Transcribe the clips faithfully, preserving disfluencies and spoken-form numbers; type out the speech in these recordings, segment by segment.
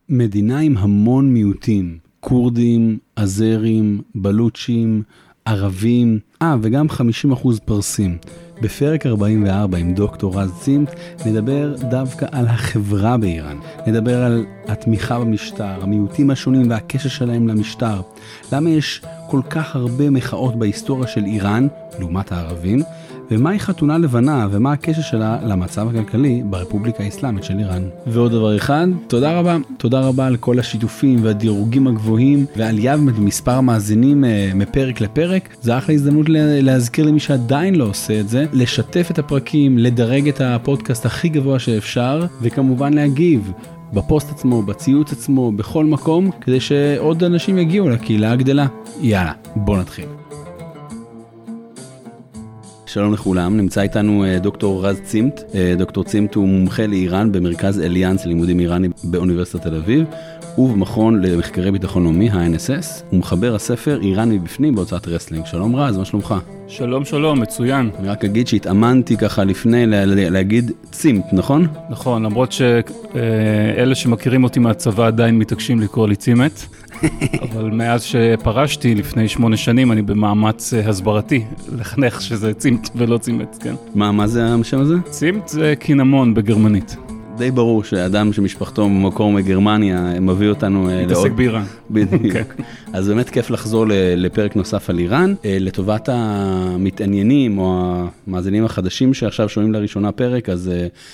מדינה עם המון מיעוטים, קורדים, אזרים, בלוצ'ים, ערבים, אה, וגם חמישים אחוז פרסים. בפרק ארבעים וארבע עם דוקטור רז צימת נדבר דווקא על החברה באיראן. נדבר על התמיכה במשטר, המיעוטים השונים והקשר שלהם למשטר. למה יש כל כך הרבה מחאות בהיסטוריה של איראן, לעומת הערבים, ומהי חתונה לבנה ומה הקשר שלה למצב הכלכלי ברפובליקה האסלאמית של איראן. ועוד דבר אחד, תודה רבה. תודה רבה על כל השיתופים והדירוגים הגבוהים ועלייה במספר המאזינים מפרק לפרק. זה אחלה הזדמנות להזכיר למי שעדיין לא עושה את זה, לשתף את הפרקים, לדרג את הפודקאסט הכי גבוה שאפשר, וכמובן להגיב בפוסט עצמו, בציוץ עצמו, בכל מקום, כדי שעוד אנשים יגיעו לקהילה הגדלה. יאללה, בוא נתחיל. שלום לכולם, נמצא איתנו דוקטור רז צימת. דוקטור צימת הוא מומחה לאיראן במרכז אליאנס ללימודים איראנים באוניברסיטת תל אביב, ובמכון למחקרי ביטחון לאומי, ה-אן אס אס. הוא מחבר הספר איראן מבפנים בהוצאת רסלינג. שלום רז, מה שלומך? שלום שלום, מצוין. אני רק אגיד שהתאמנתי ככה לפני לה, להגיד צימת, נכון? נכון, למרות שאלה שמכירים אותי מהצבא עדיין מתעקשים לקרוא לי צימת. אבל מאז שפרשתי לפני שמונה שנים, אני במאמץ הסברתי, לחנך שזה צימת ולא צימת, כן. מה, מה זה השם הזה? צימת זה קינמון בגרמנית. די ברור שאדם שמשפחתו במקור מגרמניה מביא אותנו מתעסק באיראן. בדיוק. אז באמת כיף לחזור לפרק נוסף על איראן. לטובת המתעניינים או המאזינים החדשים שעכשיו שומעים לראשונה פרק, אז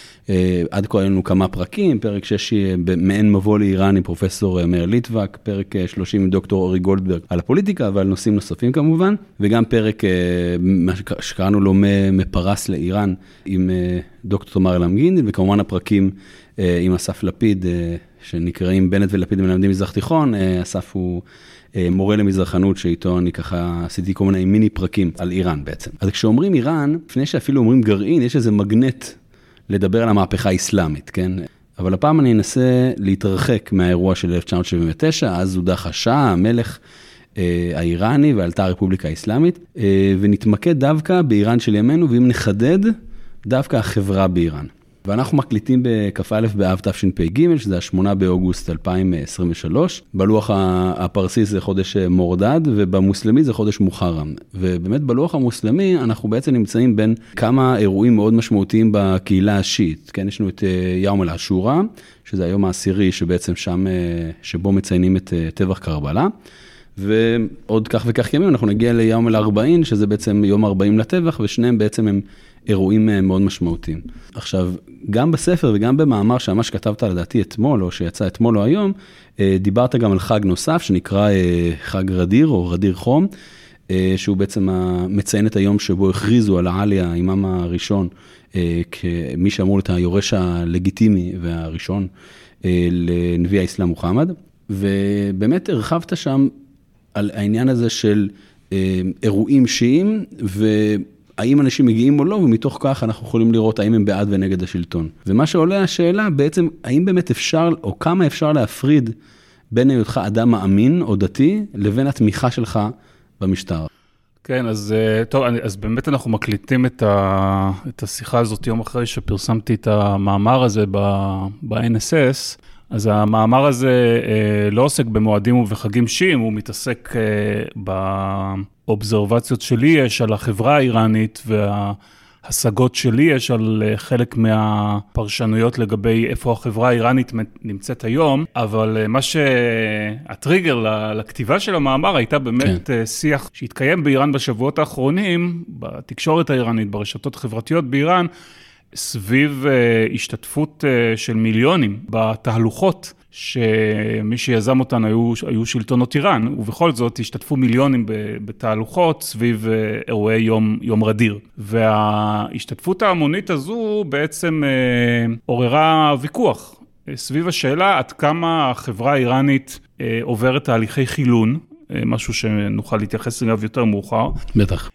עד כה היינו כמה פרקים, פרק שש מעין מבוא לאיראן עם פרופסור מאיר ליטבק, פרק שלושים עם דוקטור אורי גולדברג על הפוליטיקה ועל נושאים נוספים כמובן, וגם פרק מה שקראנו לו מפרס לאיראן עם דוקטור תמר אלמגין, וכמובן הפרקים עם אסף לפיד שנקראים בנט ולפיד מלמדים מזרח תיכון. אסף הוא מורה למזרחנות שאיתו אני ככה עשיתי כל מיני מיני פרקים על איראן בעצם. אז כשאומרים איראן, לפני שאפילו אומרים גרעין, יש איזה מגנט לדבר על המהפכה האסלאמית, כן? אבל הפעם אני אנסה להתרחק מהאירוע של אלף תשע מאות שבעים ותשע, אז הודח השאה, המלך אה, האיראני, ועלתה הרפובליקה האסלאמית, אה, ונתמקד דווקא באיראן של ימינו, ואם נחדד, דווקא החברה באיראן. ואנחנו מקליטים בכ"א באב תשפ"ג, שזה השמונה באוגוסט אלפיים עשרים ושלוש. בלוח הפרסי זה חודש מורדד, ובמוסלמי זה חודש מוחרם. ובאמת בלוח המוסלמי אנחנו בעצם נמצאים בין כמה אירועים מאוד משמעותיים בקהילה השיעית. כן, יש לנו את יום אל-עשורה, שזה היום העשירי שבעצם שם, שבו מציינים את טבח קרבלה. ועוד כך וכך ימים אנחנו נגיע ליום אל-ארבעין, שזה בעצם יום ארבעים לטבח, ושניהם בעצם הם אירועים מאוד משמעותיים. עכשיו, גם בספר וגם במאמר שממש כתבת לדעתי אתמול, או שיצא אתמול או היום, דיברת גם על חג נוסף, שנקרא חג רדיר, או רדיר חום, שהוא בעצם מציין את היום שבו הכריזו על העליה, האימאם הראשון, כמי שאמור להיות היורש הלגיטימי והראשון לנביא האסלאם מוחמד, ובאמת הרחבת שם על העניין הזה של אירועים שיעים, והאם אנשים מגיעים או לא, ומתוך כך אנחנו יכולים לראות האם הם בעד ונגד השלטון. ומה שעולה השאלה בעצם, האם באמת אפשר, או כמה אפשר להפריד בין היותך אדם מאמין או דתי, לבין התמיכה שלך במשטר? כן, אז טוב, אז באמת אנחנו מקליטים את, ה, את השיחה הזאת יום אחרי שפרסמתי את המאמר הזה ב-אן אס אס, אז המאמר הזה אה, לא עוסק במועדים ובחגים שיעים, הוא מתעסק אה, באובזרבציות שלי יש על החברה האיראנית, וההשגות שלי יש על אה, חלק מהפרשנויות לגבי איפה החברה האיראנית נמצאת היום, אבל אה, מה שהטריגר לכתיבה של המאמר הייתה באמת כן. אה, שיח שהתקיים באיראן בשבועות האחרונים, בתקשורת האיראנית, ברשתות החברתיות באיראן, סביב uh, השתתפות uh, של מיליונים בתהלוכות שמי שיזם אותן היו, היו שלטונות איראן, ובכל זאת השתתפו מיליונים בתהלוכות סביב uh, אירועי יום, יום רדיר. וההשתתפות ההמונית הזו בעצם uh, עוררה ויכוח uh, סביב השאלה עד כמה החברה האיראנית uh, עוברת תהליכי חילון, משהו שנוכל להתייחס אליו יותר מאוחר. בטח.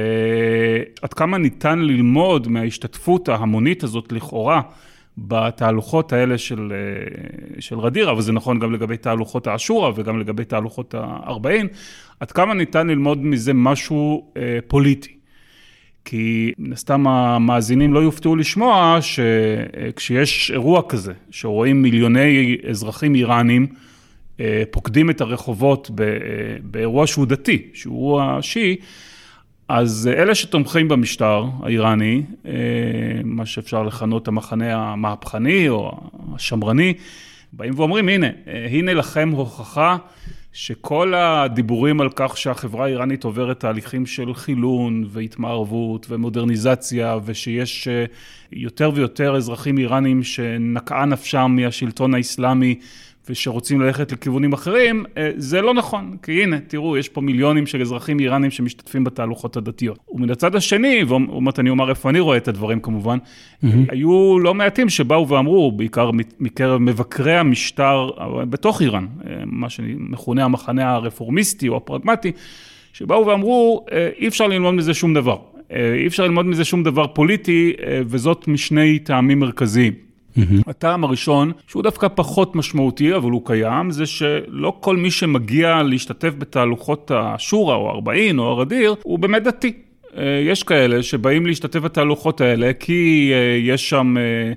ועד כמה ניתן ללמוד מההשתתפות ההמונית הזאת לכאורה בתהלוכות האלה של, של רדיר, אבל זה נכון גם לגבי תהלוכות העשורה וגם לגבי תהלוכות הארבעין, עד כמה ניתן ללמוד מזה משהו פוליטי. כי סתם המאזינים לא יופתעו לשמוע שכשיש אירוע כזה, שרואים מיליוני אזרחים איראנים, פוקדים את הרחובות באירוע שהוא דתי, שהוא אירוע שיעי, אז אלה שתומכים במשטר האיראני, מה שאפשר לכנות המחנה המהפכני או השמרני, באים ואומרים, הנה, הנה לכם הוכחה שכל הדיבורים על כך שהחברה האיראנית עוברת תהליכים של חילון והתמערבות ומודרניזציה, ושיש יותר ויותר אזרחים איראנים שנקעה נפשם מהשלטון האסלאמי, ושרוצים ללכת לכיוונים אחרים, זה לא נכון. כי הנה, תראו, יש פה מיליונים של אזרחים איראנים שמשתתפים בתהלוכות הדתיות. ומן הצד השני, ואומרת, אני אומר איפה אני רואה את הדברים כמובן, mm-hmm. היו לא מעטים שבאו ואמרו, בעיקר מקרב מבקרי המשטר בתוך איראן, מה שמכונה המחנה הרפורמיסטי או הפרגמטי, שבאו ואמרו, אי אפשר ללמוד מזה שום דבר. אי אפשר ללמוד מזה שום דבר פוליטי, וזאת משני טעמים מרכזיים. הטעם הראשון, שהוא דווקא פחות משמעותי, אבל הוא קיים, זה שלא כל מי שמגיע להשתתף בתהלוכות השורה או ארבעין או הרדיר, הוא באמת דתי. יש כאלה שבאים להשתתף בתהלוכות האלה, כי יש שם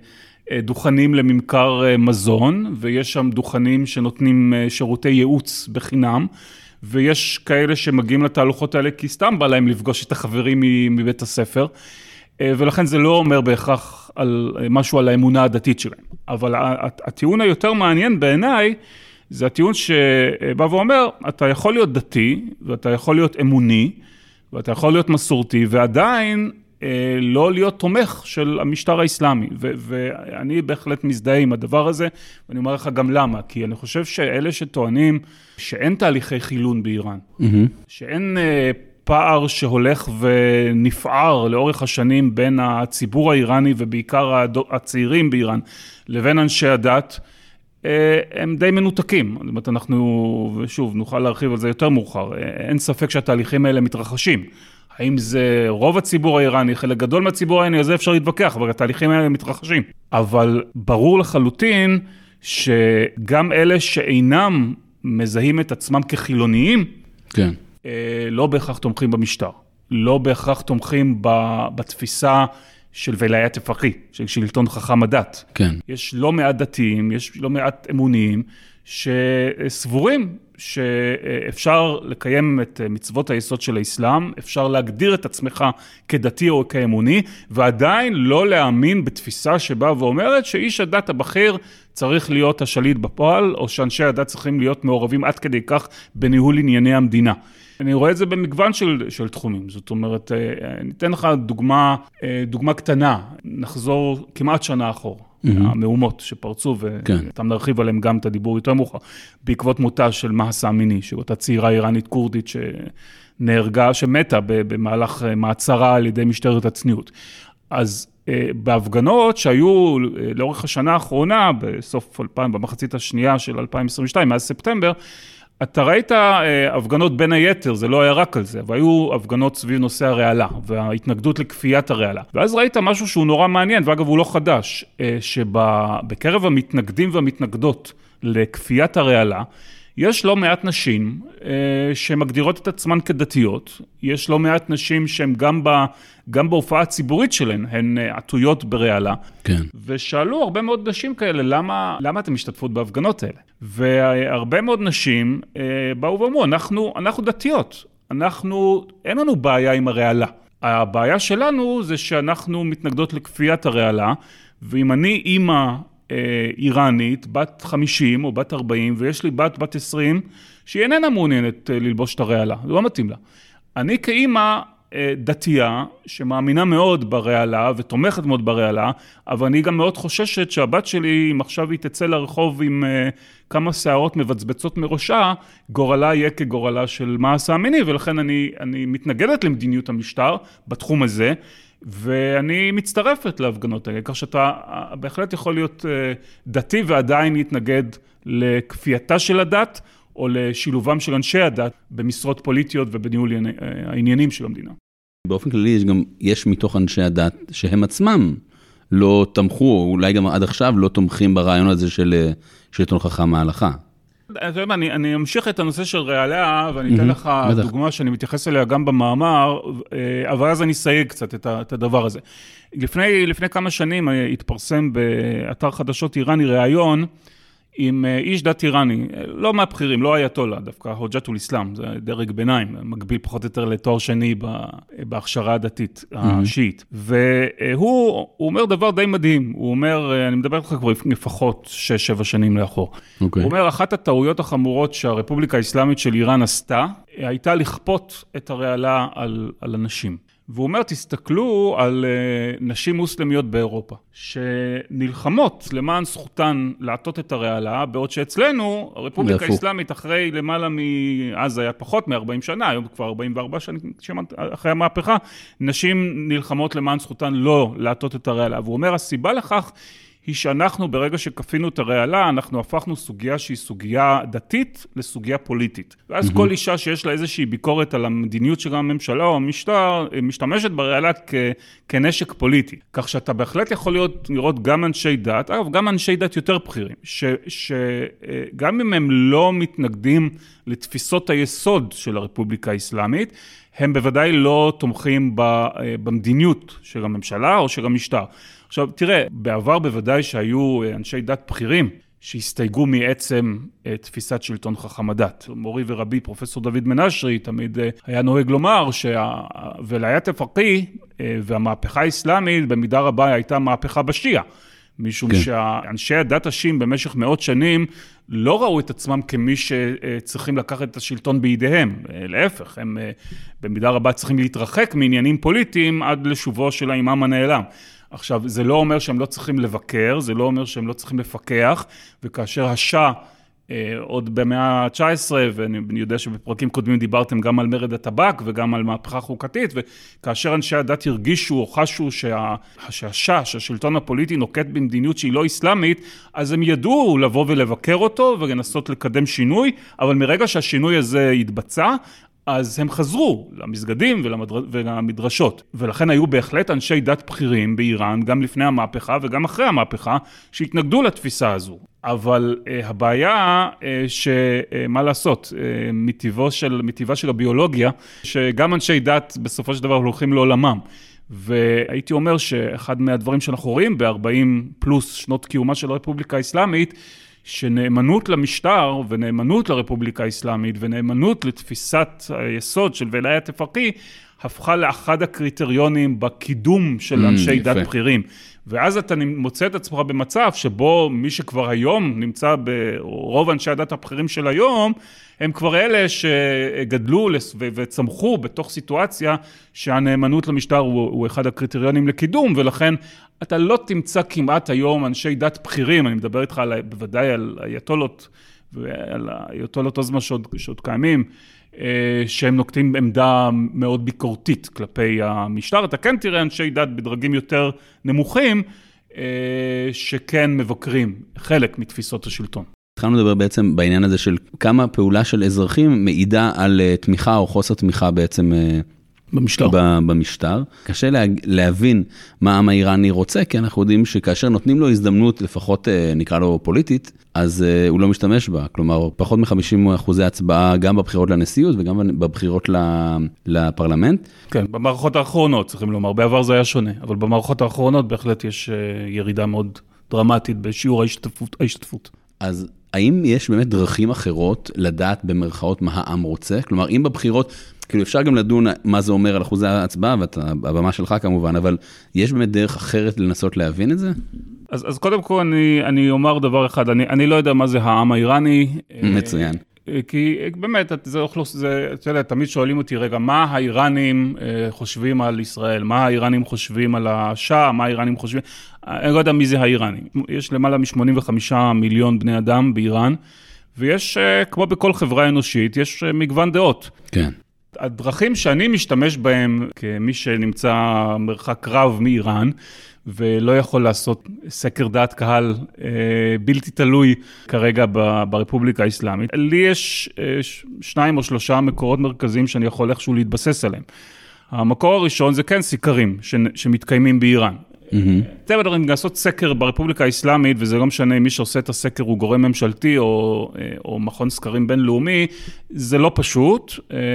דוכנים לממכר מזון, ויש שם דוכנים שנותנים שירותי ייעוץ בחינם, ויש כאלה שמגיעים לתהלוכות האלה, כי סתם בא להם לפגוש את החברים מבית הספר, ולכן זה לא אומר בהכרח על משהו על האמונה הדתית שלהם. אבל הטיעון היותר מעניין בעיניי, זה הטיעון שבא ואומר, אתה יכול להיות דתי, ואתה יכול להיות אמוני, ואתה יכול להיות מסורתי, ועדיין לא להיות תומך של המשטר האסלאמי. ואני בהחלט מזדהה עם הדבר הזה, ואני אומר לך גם למה, כי אני חושב שאלה שטוענים שאין תהליכי חילון באיראן, שאין פער שהולך ונפער לאורך השנים בין הציבור האיראני ובעיקר הצעירים באיראן לבין אנשי הדת, הם די מנותקים. זאת אומרת, אנחנו, ושוב, נוכל להרחיב על זה יותר מאוחר. אין ספק שהתהליכים האלה מתרחשים. האם זה רוב הציבור האיראני, חלק גדול מהציבור האיראני, אז זה אפשר להתווכח, אבל התהליכים האלה מתרחשים. אבל ברור לחלוטין שגם אלה שאינם מזהים את עצמם כחילוניים, כן. לא בהכרח תומכים במשטר, לא בהכרח תומכים בתפיסה של וליית הפקי, של שלטון חכם הדת. כן. יש לא מעט דתיים, יש לא מעט אמוניים, שסבורים שאפשר לקיים את מצוות היסוד של האסלאם, אפשר להגדיר את עצמך כדתי או כאמוני, ועדיין לא להאמין בתפיסה שבאה ואומרת שאיש הדת הבכיר צריך להיות השליט בפועל, או שאנשי הדת צריכים להיות מעורבים עד כדי כך בניהול ענייני המדינה. אני רואה את זה במגוון של, של תחומים. זאת אומרת, ניתן לך דוגמה, דוגמה קטנה, נחזור כמעט שנה אחורה. המהומות שפרצו, ואתה נרחיב עליהם גם את הדיבור יותר מאוחר, בעקבות מותה של מהסה אמיני, שאותה צעירה איראנית קורדית שנהרגה, שמתה במהלך מעצרה על ידי משטרת הצניעות. אז בהפגנות שהיו לאורך השנה האחרונה, בסוף אלפיים, במחצית השנייה של אלפיים עשרים ושתיים, מאז ספטמבר, אתה ראית הפגנות בין היתר, זה לא היה רק על זה, והיו הפגנות סביב נושא הרעלה, וההתנגדות לכפיית הרעלה. ואז ראית משהו שהוא נורא מעניין, ואגב הוא לא חדש, שבקרב המתנגדים והמתנגדות לכפיית הרעלה, יש לא מעט נשים שמגדירות את עצמן כדתיות, יש לא מעט נשים שהן גם, ב, גם בהופעה הציבורית שלהן, הן עטויות ברעלה. כן. ושאלו הרבה מאוד נשים כאלה, למה, למה אתן משתתפות בהפגנות האלה? והרבה מאוד נשים באו ואמרו, אנחנו, אנחנו דתיות, אנחנו, אין לנו בעיה עם הרעלה. הבעיה שלנו זה שאנחנו מתנגדות לכפיית הרעלה, ואם אני אימא איראנית, בת חמישים או בת ארבעים, ויש לי בת בת עשרים, שהיא איננה מעוניינת ללבוש את הרעלה, זה לא מתאים לה. אני כאימא דתייה, שמאמינה מאוד ברעלה, ותומכת מאוד ברעלה, אבל אני גם מאוד חוששת שהבת שלי, אם עכשיו היא תצא לרחוב עם כמה שערות מבצבצות מראשה, גורלה יהיה כגורלה של מהסה אמיני, ולכן אני, אני מתנגדת למדיניות המשטר בתחום הזה, ואני מצטרפת להפגנות האלה, כך שאתה בהחלט יכול להיות דתי ועדיין להתנגד לכפייתה של הדת, או לשילובם של אנשי הדת במשרות פוליטיות ובניהול העניינים של המדינה. באופן כללי יש גם, יש מתוך אנשי הדת שהם עצמם לא תמכו, או אולי גם עד עכשיו לא תומכים ברעיון הזה של שלטון חכם ההלכה. אני, אני אמשיך את הנושא של רעלה, ואני אתן לך דוגמה שאני מתייחס אליה גם במאמר, אבל אז אני אסייג קצת את הדבר הזה. לפני, לפני כמה שנים התפרסם באתר חדשות איראני ראיון, עם איש דת איראני, לא מהבחירים, לא אייתולה, דווקא הוג'אתול אסלאם, זה דרג ביניים, מקביל פחות או יותר לתואר שני בהכשרה הדתית השיעית. והוא אומר דבר די מדהים, הוא אומר, אני מדבר לך כבר לפחות שש שבע שנים לאחור, הוא אומר, אחת הטעויות החמורות שהרפובליקה האסלאמית של איראן עשתה, הייתה לכפות את הרעלה על, על אנשים. והוא אומר, תסתכלו על uh, נשים מוסלמיות באירופה, שנלחמות למען זכותן לעטות את הרעלה, בעוד שאצלנו, הרפובליקה האסלאמית אחרי למעלה מ... אז היה פחות מ-ארבעים שנה, היום כבר ארבעים וארבע שנים אחרי המהפכה, נשים נלחמות למען זכותן לא לעטות את הרעלה. והוא אומר, הסיבה לכך היא שאנחנו ברגע שכפינו את הרעלה, אנחנו הפכנו סוגיה שהיא סוגיה דתית לסוגיה פוליטית. ואז mm-hmm. כל אישה שיש לה איזושהי ביקורת על המדיניות של הממשלה או המשטר, משתמשת ברעלה כ- כנשק פוליטי. כך שאתה בהחלט יכול להיות, לראות גם אנשי דת, אגב, גם אנשי דת יותר בכירים, שגם ש- אם הם לא מתנגדים לתפיסות היסוד של הרפובליקה האסלאמית, הם בוודאי לא תומכים במדיניות של הממשלה או של המשטר. עכשיו, תראה, בעבר בוודאי שהיו אנשי דת בכירים שהסתייגו מעצם תפיסת שלטון חכם הדת. מורי ורבי, פרופסור דוד מנשרי, תמיד היה נוהג לומר שהוולאיית הפקיה והמהפכה האסלאמית במידה רבה הייתה מהפכה בשיעה. משום שאנשי הדת השיעים במשך מאות שנים לא ראו את עצמם כמי שצריכים לקחת את השלטון בידיהם. להפך, הם במידה רבה צריכים להתרחק מעניינים פוליטיים עד לשובו של האימאם הנעלם. עכשיו, זה לא אומר שהם לא צריכים לבקר, זה לא אומר שהם לא צריכים לפקח, וכאשר השאה, עוד במאה ה-תשע עשרה, ואני יודע שבפרקים קודמים דיברתם גם על מרד הטבק וגם על מהפכה חוקתית, וכאשר אנשי הדת הרגישו או חשו שה, שהשאה, שהשלטון הפוליטי נוקט במדיניות שהיא לא אסלאמית, אז הם ידעו לבוא ולבקר אותו ולנסות לקדם שינוי, אבל מרגע שהשינוי הזה יתבצע, אז הם חזרו למסגדים ולמדרשות, ולכן היו בהחלט אנשי דת בכירים באיראן, גם לפני המהפכה וגם אחרי המהפכה, שהתנגדו לתפיסה הזו. אבל uh, הבעיה uh, שמה uh, לעשות, uh, מטבעו של, מטבעה של הביולוגיה, שגם אנשי דת בסופו של דבר הולכים לעולמם. והייתי אומר שאחד מהדברים שאנחנו רואים ב-ארבעים פלוס שנות קיומה של הרפובליקה האסלאמית, שנאמנות למשטר ונאמנות לרפובליקה האסלאמית ונאמנות לתפיסת היסוד של ולאיית הפקיה, הפכה לאחד הקריטריונים בקידום של אנשי דת בכירים. ואז אתה מוצא את עצמך במצב שבו מי שכבר היום נמצא ברוב אנשי הדת הבכירים של היום, הם כבר אלה שגדלו וצמחו בתוך סיטואציה שהנאמנות למשטר הוא, הוא אחד הקריטריונים לקידום, ולכן אתה לא תמצא כמעט היום אנשי דת בכירים, אני מדבר איתך על, בוודאי על אייתולות, ועל אייתולות עוזמה שעוד, שעוד קיימים, שהם נוקטים עמדה מאוד ביקורתית כלפי המשטר. אתה כן תראה אנשי דת בדרגים יותר נמוכים, שכן מבקרים חלק מתפיסות השלטון. התחלנו לדבר בעצם בעניין הזה של כמה פעולה של אזרחים מעידה על תמיכה או חוסר תמיכה בעצם במשטר. במשטר. קשה לה, להבין מה העם האיראני רוצה, כי אנחנו יודעים שכאשר נותנים לו הזדמנות, לפחות נקרא לו פוליטית, אז הוא לא משתמש בה. כלומר, פחות מ-חמישים אחוז הצבעה גם בבחירות לנשיאות וגם בבחירות לפרלמנט. כן, במערכות האחרונות, צריכים לומר, בעבר זה היה שונה, אבל במערכות האחרונות בהחלט יש ירידה מאוד דרמטית בשיעור ההשתתפות. ההשתתפות. אז האם יש באמת דרכים אחרות לדעת במרכאות מה העם רוצה? כלומר, אם בבחירות, כאילו אפשר גם לדון מה זה אומר על אחוזי ההצבעה, והבמה שלך כמובן, אבל יש באמת דרך אחרת לנסות להבין את זה? אז, אז קודם כל אני, אני אומר דבר אחד, אני, אני לא יודע מה זה העם האיראני. מצוין. כי באמת, זה, זה, אתה יודע, תמיד שואלים אותי, רגע, מה האיראנים חושבים על ישראל? מה האיראנים חושבים על השאה? מה האיראנים חושבים? אני לא יודע מי זה האיראנים. יש למעלה מ-שמונים וחמישה מיליון בני אדם באיראן, ויש, כמו בכל חברה אנושית, יש מגוון דעות. כן. הדרכים שאני משתמש בהם כמי שנמצא מרחק רב מאיראן, ולא יכול לעשות סקר דעת קהל אה, בלתי תלוי כרגע ב, ברפובליקה האסלאמית. לי יש אה, שניים או שלושה מקורות מרכזיים שאני יכול איכשהו להתבסס עליהם. המקור הראשון זה כן סיקרים ש, שמתקיימים באיראן. טבע הדברים, לעשות סקר ברפובליקה האסלאמית, וזה לא משנה מי שעושה את הסקר הוא גורם ממשלתי או, או מכון סקרים בינלאומי, זה לא פשוט.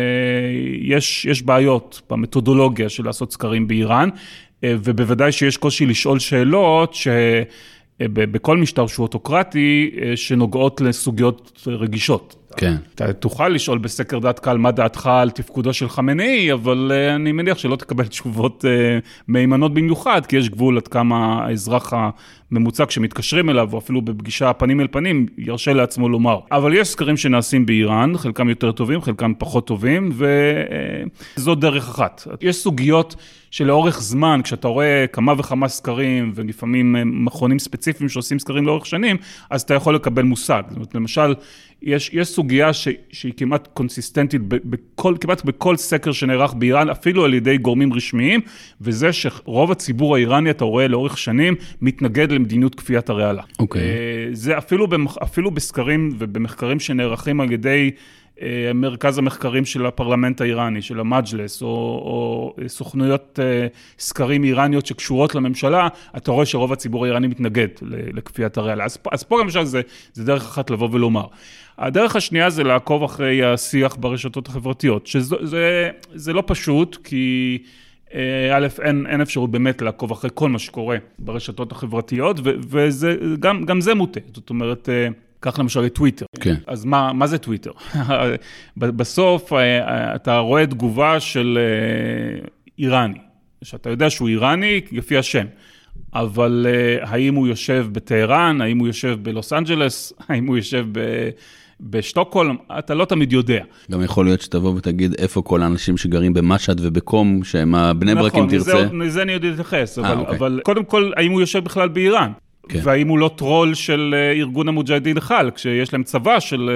יש, יש בעיות במתודולוגיה של לעשות סקרים באיראן, ובוודאי שיש קושי לשאול שאלות ש... בכל משטר שהוא אוטוקרטי, שנוגעות לסוגיות רגישות. כן. אתה תוכל לשאול בסקר דעת קהל מה דעתך על תפקודו של חמינאי, אבל אני מניח שלא תקבל תשובות מהימנות במיוחד, כי יש גבול עד כמה האזרח הממוצע שמתקשרים אליו, או אפילו בפגישה פנים אל פנים, ירשה לעצמו לומר. אבל יש סקרים שנעשים באיראן, חלקם יותר טובים, חלקם פחות טובים, וזו דרך אחת. יש סוגיות שלאורך זמן, כשאתה רואה כמה וכמה סקרים, ולפעמים מכונים ספציפיים שעושים סקרים לאורך שנים, אז אתה יכול לקבל מושג. זאת אומרת, למשל, יש, יש סוגיה ש, שהיא כמעט קונסיסטנטית בכל, כמעט בכל סקר שנערך באיראן, אפילו על ידי גורמים רשמיים, וזה שרוב הציבור האיראני, אתה רואה לאורך שנים, מתנגד למדיניות כפיית הרעלה. אוקיי. זה אפילו, אפילו בסקרים ובמחקרים שנערכים על ידי מרכז המחקרים של הפרלמנט האיראני, של המג'לס, או, או סוכנויות סקרים איראניות שקשורות לממשלה, אתה רואה שרוב הציבור האיראני מתנגד לכפיית הרעלה. אז, אז פה למשל זה, זה דרך אחת לבוא ולומר. הדרך השנייה זה לעקוב אחרי השיח ברשתות החברתיות, שזה זה, זה לא פשוט, כי א', אין, אין אפשרות באמת לעקוב אחרי כל מה שקורה ברשתות החברתיות, ו, וזה, גם, גם זה מוטה. זאת אומרת, כך למשל טוויטר. כן. אז מה, מה זה טוויטר? בסוף אתה רואה תגובה של איראני, שאתה יודע שהוא איראני לפי השם, אבל האם הוא יושב בטהרן, האם הוא יושב בלוס אנג'לס, האם הוא יושב ב... בשטוקהולם, אתה לא תמיד יודע. גם יכול להיות שתבוא ותגיד איפה כל האנשים שגרים במשהד ובקום, שהם הבני ברק אם תרצה. נכון, לזה אני יודע להתייחס, אבל, אוקיי. אבל קודם כל, האם הוא יושב בכלל באיראן? כן. והאם הוא לא טרול של ארגון המוג'הדין חלק, כשיש להם צבא של,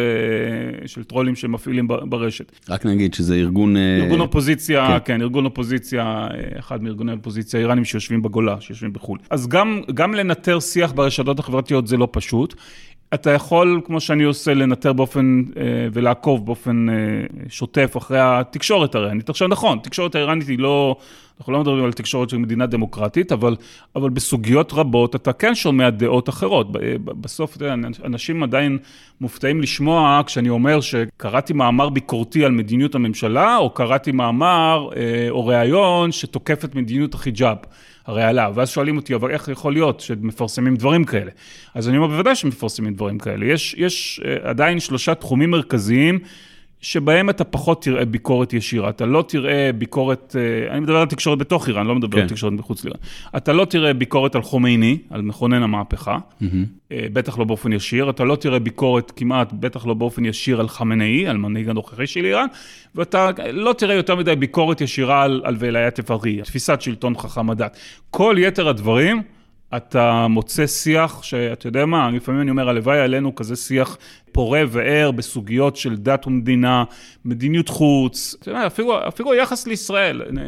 של טרולים שמפעילים ברשת. רק נגיד שזה ארגון... ארגון אופוזיציה, כן, כן ארגון אופוזיציה, אחד מארגוני אופוזיציה איראנים שיושבים בגולה, שיושבים בחול. אז גם, גם לנטר שיח ברשתות החברתיות זה לא פשוט. אתה יכול, כמו שאני עושה, לנטר באופן ולעקוב באופן שוטף אחרי התקשורת האיראנית. עכשיו נכון, תקשורת האיראנית היא לא... אנחנו לא מדברים על תקשורת של מדינה דמוקרטית, אבל, אבל בסוגיות רבות אתה כן שומע דעות אחרות. בסוף, אנשים עדיין מופתעים לשמוע כשאני אומר שקראתי מאמר ביקורתי על מדיניות הממשלה, או קראתי מאמר או ראיון שתוקף את מדיניות החיג'אב, הרעלה. ואז שואלים אותי, אבל איך יכול להיות שמפרסמים דברים כאלה? אז אני אומר, בוודאי שמפרסמים דברים כאלה. יש, יש עדיין שלושה תחומים מרכזיים, שבהם אתה פחות תראה ביקורת ישירה, אתה לא תראה ביקורת, אני מדבר על תקשורת בתוך איראן, לא מדבר כן. על תקשורת בחוץ לאיראן, אתה לא תראה ביקורת על חומייני, על מכונן המהפכה, mm-hmm. בטח לא באופן ישיר, אתה לא תראה ביקורת כמעט, בטח לא באופן ישיר על חמינאי, על מנהיג הנוכחי של איראן, ואתה לא תראה יותר מדי ביקורת ישירה על, על ולאיית פרעיה, תפיסת שלטון חכם הדת. כל יתר הדברים, אתה מוצא שיח שאתה יודע מה, לפעמים אני אומר, הלוואי עלינו כזה שיח פורה וער בסוגיות של דת ומדינה, מדיניות חוץ, אתה יודע, אפילו, אפילו יחס לישראל. אני,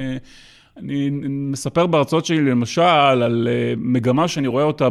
אני מספר בהרצאות שלי למשל על מגמה שאני רואה אותה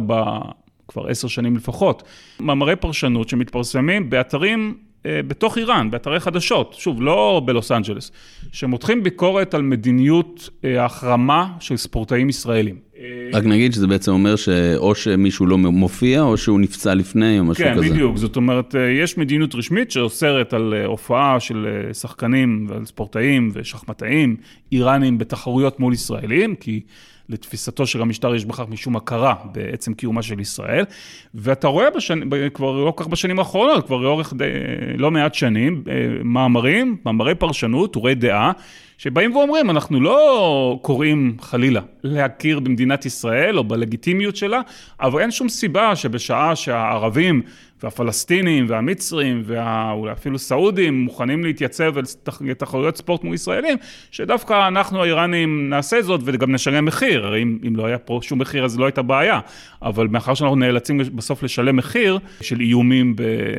כבר עשר שנים לפחות, מאמרי פרשנות שמתפרסמים באתרים בתוך איראן, באתרי חדשות, שוב, לא בלוס אנג'לס, שמותחים ביקורת על מדיניות ההחרמה של ספורטאים ישראלים. רק נגיד שזה בעצם אומר שאו שמישהו לא מופיע, או שהוא נפצע לפני, או משהו כן, כזה. כן, בדיוק. זאת אומרת, יש מדיניות רשמית שאוסרת על הופעה של שחקנים ועל ספורטאים ושחמטאים איראנים בתחרויות מול ישראלים, כי לתפיסתו של המשטר יש בכך משום הכרה בעצם קיומה של ישראל, ואתה רואה בשני, כבר לא כך בשנים האחרונות, כבר לאורך די, לא מעט שנים, מאמרים, מאמרי פרשנות, טורי דעה, שבאים ואומרים, אנחנו לא קוראים חלילה להכיר במדינת ישראל או בלגיטימיות שלה, אבל אין שום סיבה שבשעה שהערבים והפלסטינים והמצרים ואפילו סעודים מוכנים להתייצב לתחרויות ספורט מול ישראלים, שדווקא אנחנו האיראנים נעשה זאת וגם נשלם מחיר, אם, אם לא היה פה שום מחיר אז לא הייתה בעיה, אבל מאחר שאנחנו נאלצים בסוף לשלם מחיר של איומים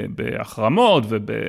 בהחרמות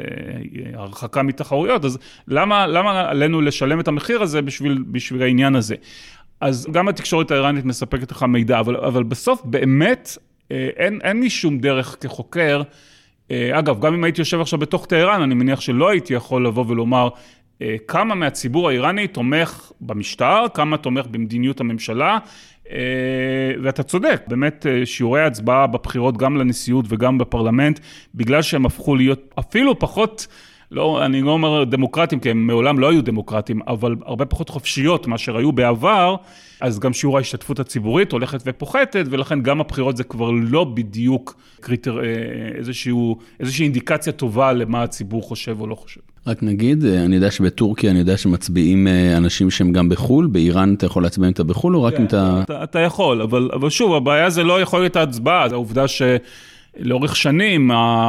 ובהרחקה מתחרויות, אז למה, למה עלינו לשלם את המחיר הזה בשביל, בשביל העניין הזה? אז גם התקשורת האיראנית מספקת לך מידע, אבל, אבל בסוף באמת אין, אין לי שום דרך כחוקר. אגב, גם אם הייתי יושב עכשיו בתוך טהרן, אני מניח שלא הייתי יכול לבוא ולומר כמה מהציבור האיראני תומך במשטר, כמה תומך במדיניות הממשלה, ואתה צודק, באמת שיעורי ההצבעה בבחירות גם לנשיאות וגם בפרלמנט, בגלל שהם הפכו להיות אפילו פחות, לא, אני לא אומר דמוקרטים, כי הם מעולם לא היו דמוקרטים, אבל הרבה פחות חופשיות מאשר היו בעבר, אז גם שיעור ההשתתפות הציבורית הולכת ופוחתת, ולכן גם הבחירות זה כבר לא בדיוק קריטר, איזשהו, איזושהי אינדיקציה טובה למה הציבור חושב או לא חושב. רק נגיד, אני יודע שבטורקיה, אני יודע שמצביעים אנשים שהם גם בחול, באיראן אתה יכול להצביע אם אתה בחול, או רק אם אתה... אתה, אתה יכול, אבל, אבל שוב, הבעיה זה לא יכול להיות ההצבעה, זה העובדה ש... לאורך שנים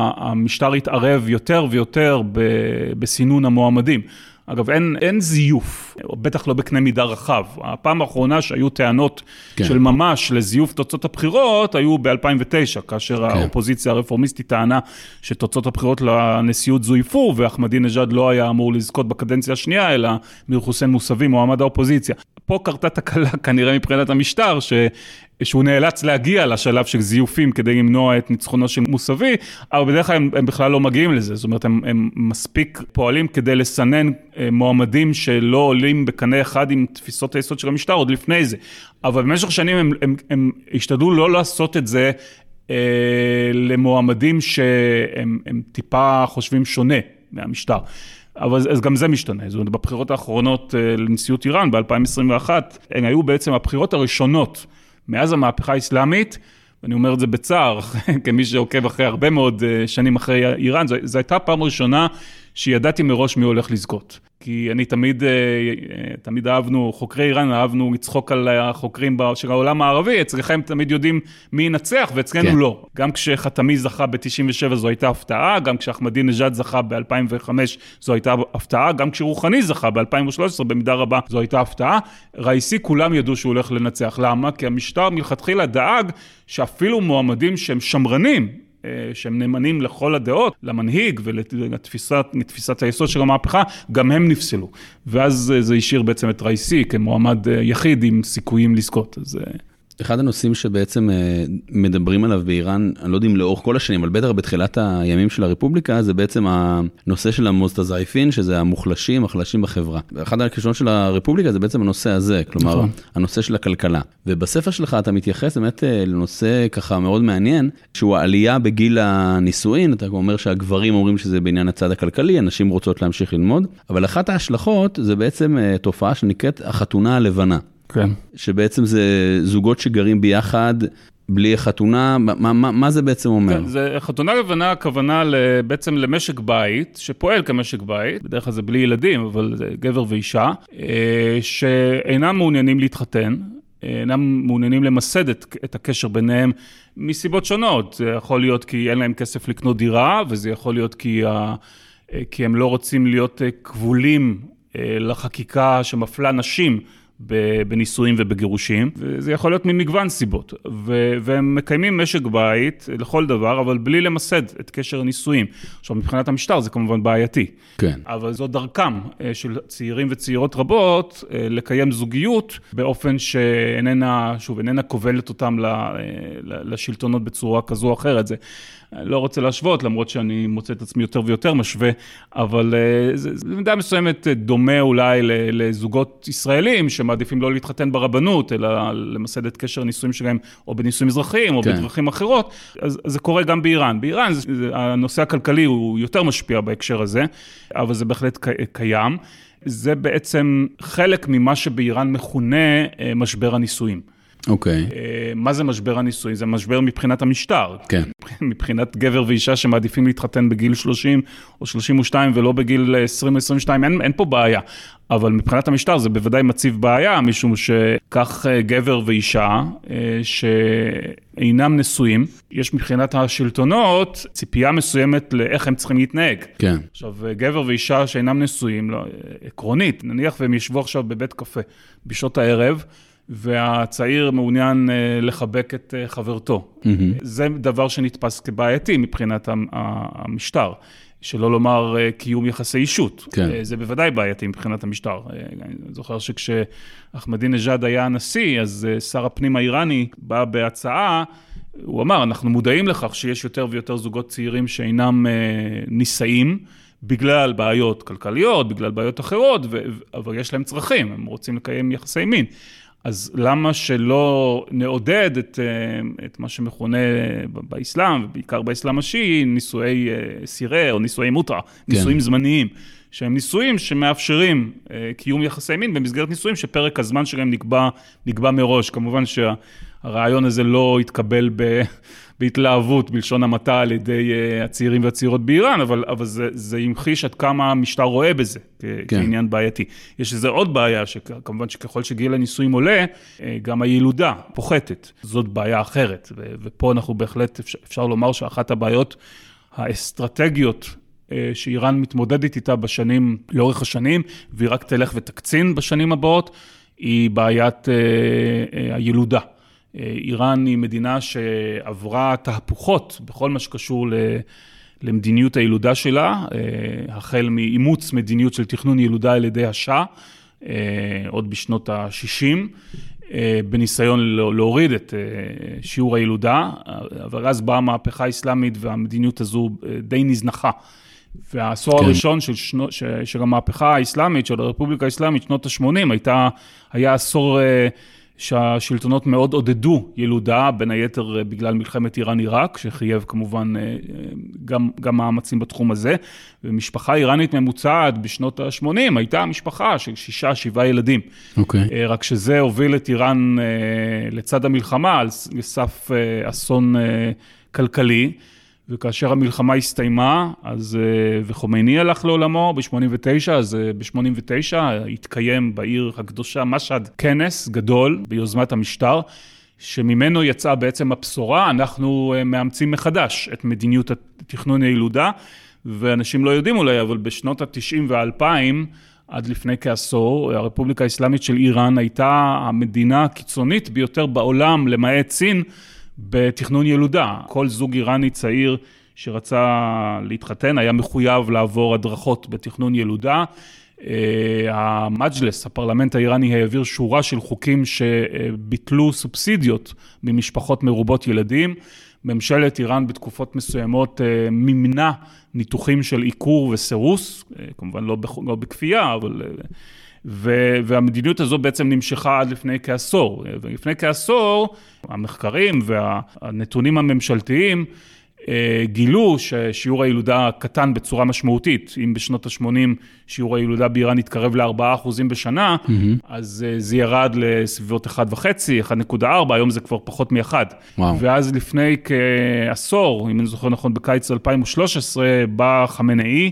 המשטר התערב יותר ויותר בסינון המועמדים. אגב, אין, אין זיוף, בטח לא בקנה מידה רחב. הפעם האחרונה שהיו טענות כן. של ממש לזיוף תוצאות הבחירות, היו ב-אלפיים ותשע, כאשר כן. האופוזיציה הרפורמיסטית טענה שתוצאות הבחירות לנשיאות זויפו, ואחמדינג'אד לא היה אמור לזכות בקדנציה השנייה, אלא מיר חוסיין מוסאווי, מועמד האופוזיציה. פה קרתה תקלה, כנראה מבחינת המשטר, ש... שהוא נאלץ להגיע לשלב של זיופים כדי למנוע את ניצחונו של מוסאווי, אבל בדרך כלל הם, הם בכלל לא מגיעים לזה, זאת אומרת, הם, הם מספיק פועלים כדי לסנן מועמדים שלא עולים בקנה אחד עם תפיסות היסוד של המשטר, עוד לפני זה. אבל במשך שנים הם, הם, הם השתדלו לא לעשות את זה אה, למועמדים שהם הם טיפה חושבים שונה מהמשטר. אבל אז גם זה משתנה. זאת אומרת, בבחירות האחרונות לנשיאות איראן ב-אלפיים עשרים ואחת, הן היו בעצם הבחירות הראשונות מאז המהפכה האסלאמית, ואני אומר את זה בצער, כמי שעוקב אחרי הרבה מאוד שנים אחרי איראן, זו, זו הייתה פעם ראשונה שידעתי מראש מי הולך לזכות. כי אני תמיד, תמיד אהבנו, חוקרי איראן, אהבנו לצחוק על החוקרים של העולם הערבי, אצלכם תמיד יודעים מי ינצח, ואצלנו כן. לא. גם כשחתמי זכה ב-תשעים ושבע זו הייתה הפתעה, גם כשאחמדינג'אד זכה ב-אלפיים וחמש זו הייתה הפתעה, גם כשרוחני זכה ב-אלפיים ושלוש עשרה במידה רבה זו הייתה הפתעה. ראיסי כולם ידעו שהוא הולך לנצח. למה? כי המשטר מלכתחילה דאג שאפילו מועמדים שהם שמרנים, שהם נאמנים לכל הדעות, למנהיג ולתפיסת, מתפיסת היסוד של המהפכה, גם הם נפסלו. ואז זה השאיר בעצם את ראיסי כמועמד יחיד עם סיכויים לזכות. אז... אחד הנושאים שבעצם מדברים עליו באיראן, אני לא יודע אם לאורך כל השנים, אבל בטח בתחילת הימים של הרפובליקה, זה בעצם הנושא של המוסטזייפין, שזה המוחלשים, החלשים בחברה. אחד הכישלונות של הרפובליקה זה בעצם הנושא הזה, כלומר, נכון. הנושא של הכלכלה. ובספר שלך אתה מתייחס באמת לנושא ככה מאוד מעניין, שהוא העלייה בגיל הנישואין, אתה אומר שהגברים אומרים שזה בעניין הצד הכלכלי, אנשים רוצות להמשיך ללמוד, אבל אחת ההשלכות זה בעצם תופעה שנקראת החתונה הלבנה. כן. שבעצם זה זוגות שגרים ביחד, בלי חתונה, מה, מה, מה זה בעצם אומר? כן, זה חתונה לבנה, הכוונה בעצם למשק בית, שפועל כמשק בית, בדרך כלל זה בלי ילדים, אבל זה גבר ואישה, שאינם מעוניינים להתחתן, אינם מעוניינים למסד את, את הקשר ביניהם מסיבות שונות. זה יכול להיות כי אין להם כסף לקנות דירה, וזה יכול להיות כי, כי הם לא רוצים להיות כבולים לחקיקה שמפלה נשים, בנישואים ובגירושים, וזה יכול להיות ממגוון סיבות, והם מקיימים משק בית לכל דבר, אבל בלי למסד את קשר הנישואים. עכשיו, מבחינת המשטר זה כמובן בעייתי. כן. אבל זו דרכם של צעירים וצעירות רבות, לקיים זוגיות, באופן שאיננה, שוב, איננה כובלת אותם לשלטונות בצורה כזו או אחרת. זה לא רוצה להשוות, למרות שאני מוצא את עצמי יותר ויותר משווה, אבל זה במידה מסוימת דומה אולי לזוגות ישראלים, שמעדיפים לא להתחתן ברבנות, אלא למסד את קשר הנישואים שלהם, או בנישואים אזרחיים, או כן. בדרכים אחרות. אז, אז זה קורה גם באיראן. באיראן זה, הנושא הכלכלי הוא יותר משפיע בהקשר הזה, אבל זה בהחלט קיים. זה בעצם חלק ממה שבאיראן מכונה משבר הנישואים. אוקיי. מה זה משבר הנישואים? זה משבר מבחינת המשטר. כן. מבחינת גבר ואישה שמעדיפים להתחתן בגיל שלושים או שלושים ושתיים ולא בגיל עשרים או עשרים ושתיים, אין, אין פה בעיה. אבל מבחינת המשטר זה בוודאי מציב בעיה, משום שכך גבר ואישה שאינם נשואים, יש מבחינת השלטונות ציפייה מסוימת לאיך הם צריכים להתנהג. כן. עכשיו, גבר ואישה שאינם נשואים, לא, עקרונית, נניח והם ישבו עכשיו בבית קפה בשעות הערב, והצעיר מעוניין לחבק את חברתו. Mm-hmm. זה דבר שנתפס כבעייתי מבחינת המשטר, שלא לומר קיום יחסי אישות. כן. זה בוודאי בעייתי מבחינת המשטר. אני זוכר שכשאחמדינג'אד היה הנשיא, אז שר הפנים האיראני בא בהצעה, הוא אמר, אנחנו מודעים לכך שיש יותר ויותר זוגות צעירים שאינם נישאים, בגלל בעיות כלכליות, בגלל בעיות אחרות, ו... אבל יש להם צרכים, הם רוצים לקיים יחסי מין. אז למה שלא נעודד את, את מה שמכונה באסלאם, ובעיקר באסלאם השיעי, נישואי סירה או נישואי מוטרה, כן. נישואים זמניים, שהם נישואים שמאפשרים קיום יחסי מין במסגרת נישואים שפרק הזמן שלהם נקבע, נקבע מראש. כמובן שהרעיון הזה לא יתקבל ב... בהתלהבות, בלשון המעטה, על ידי uh, הצעירים והצעירות באיראן, אבל, אבל זה, זה ימחיש עד כמה המשטר רואה בזה, כ- כן. כעניין בעייתי. יש איזה עוד בעיה, שכמובן שככל שגיל הנישואים עולה, uh, גם הילודה פוחתת. זאת בעיה אחרת, ו- ופה אנחנו בהחלט, אפשר, אפשר לומר שאחת הבעיות האסטרטגיות, uh, שאיראן מתמודדת איתה בשנים, לאורך השנים, והיא רק תלך ותקצין בשנים הבאות, היא בעיית uh, uh, הילודה. איראן היא מדינה שעברה תהפוכות בכל מה שקשור למדיניות הילודה שלה, החל מאימוץ מדיניות של תכנון ילודה על ידי השאה, עוד בשנות ה-שישים, בניסיון להוריד את שיעור הילודה, אבל אז באה המהפכה האסלאמית והמדיניות הזו די נזנחה. והעשור כן. הראשון של, שנו, של המהפכה האסלאמית, של הרפובליקה האסלאמית, שנות ה-שמונים, הייתה, היה עשור שהשלטונות מאוד עודדו ילודה, בין היתר בגלל מלחמת איראן-עיראק, שחייב כמובן גם, גם מאמצים בתחום הזה, ומשפחה איראנית ממוצעת בשנות ה-שמונים, הייתה משפחה של שישה, שבעה ילדים. אוקיי. רק שזה הוביל את איראן לצד המלחמה, על סף אסון כלכלי, וכאשר המלחמה הסתיימה, אז, וחומייני הלך לעולמו ב-שמונים ותשע, אז ב-שמונים ותשע התקיים בעיר הקדושה משהד כנס גדול ביוזמת המשטר, שממנו יצאה בעצם הבשורה, אנחנו מאמצים מחדש את מדיניות התכנון הילודה, ואנשים לא יודעים אולי, אבל בשנות ה-תשעים וה-אלפיים, עד לפני כעשור, הרפובליקה האסלאמית של איראן הייתה המדינה הקיצונית ביותר בעולם, למעט סין, בתכנון ילודה. כל זוג איראני צעיר שרצה להתחתן היה מחויב לעבור הדרכות בתכנון ילודה. המג'לס, הפרלמנט האיראני, העביר שורה של חוקים שביטלו סובסידיות ממשפחות מרובות ילדים. ממשלת איראן בתקופות מסוימות מימנה ניתוחים של עיקור וסירוס, כמובן לא, לא בכפייה, אבל... והמדיניות הזו בעצם נמשכה עד לפני כעשור. ולפני כעשור, המחקרים והנתונים הממשלתיים גילו ששיעור הילודה קטן בצורה משמעותית. אם בשנות ה-שמונים שיעור הילודה באיראן התקרב ל-ארבעה אחוזים בשנה, mm-hmm. אז זה ירד לסביבות אחד וחצי, אחד נקודה ארבע, היום זה כבר פחות מאחד. וואו. ואז לפני כעשור, אם אני זוכר נכון, בקיץ אלפיים ושלוש עשרה, בא חמינאי,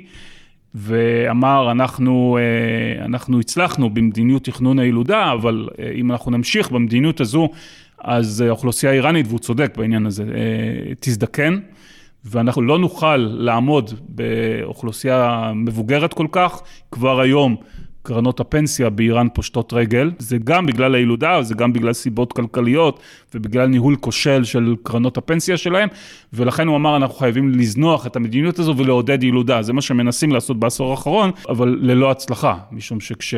ואמר, אנחנו, אנחנו הצלחנו במדיניות תכנון הילודה, אבל אם אנחנו נמשיך במדיניות הזו, אז האוכלוסייה האיראנית, והוא צודק בעניין הזה, תזדקן, ואנחנו לא נוכל לעמוד באוכלוסייה מבוגרת כל כך, כבר היום קרנות הפנסיה באיראן פושטות רגל, זה גם בגלל הילודה, זה גם בגלל סיבות כלכליות, ובגלל ניהול כושל של קרנות הפנסיה שלהם, ולכן הוא אמר, אנחנו חייבים לזנוח את המדיניות הזו ולעודד ילודה, זה מה שמנסים לעשות בעשור האחרון, אבל ללא הצלחה, משום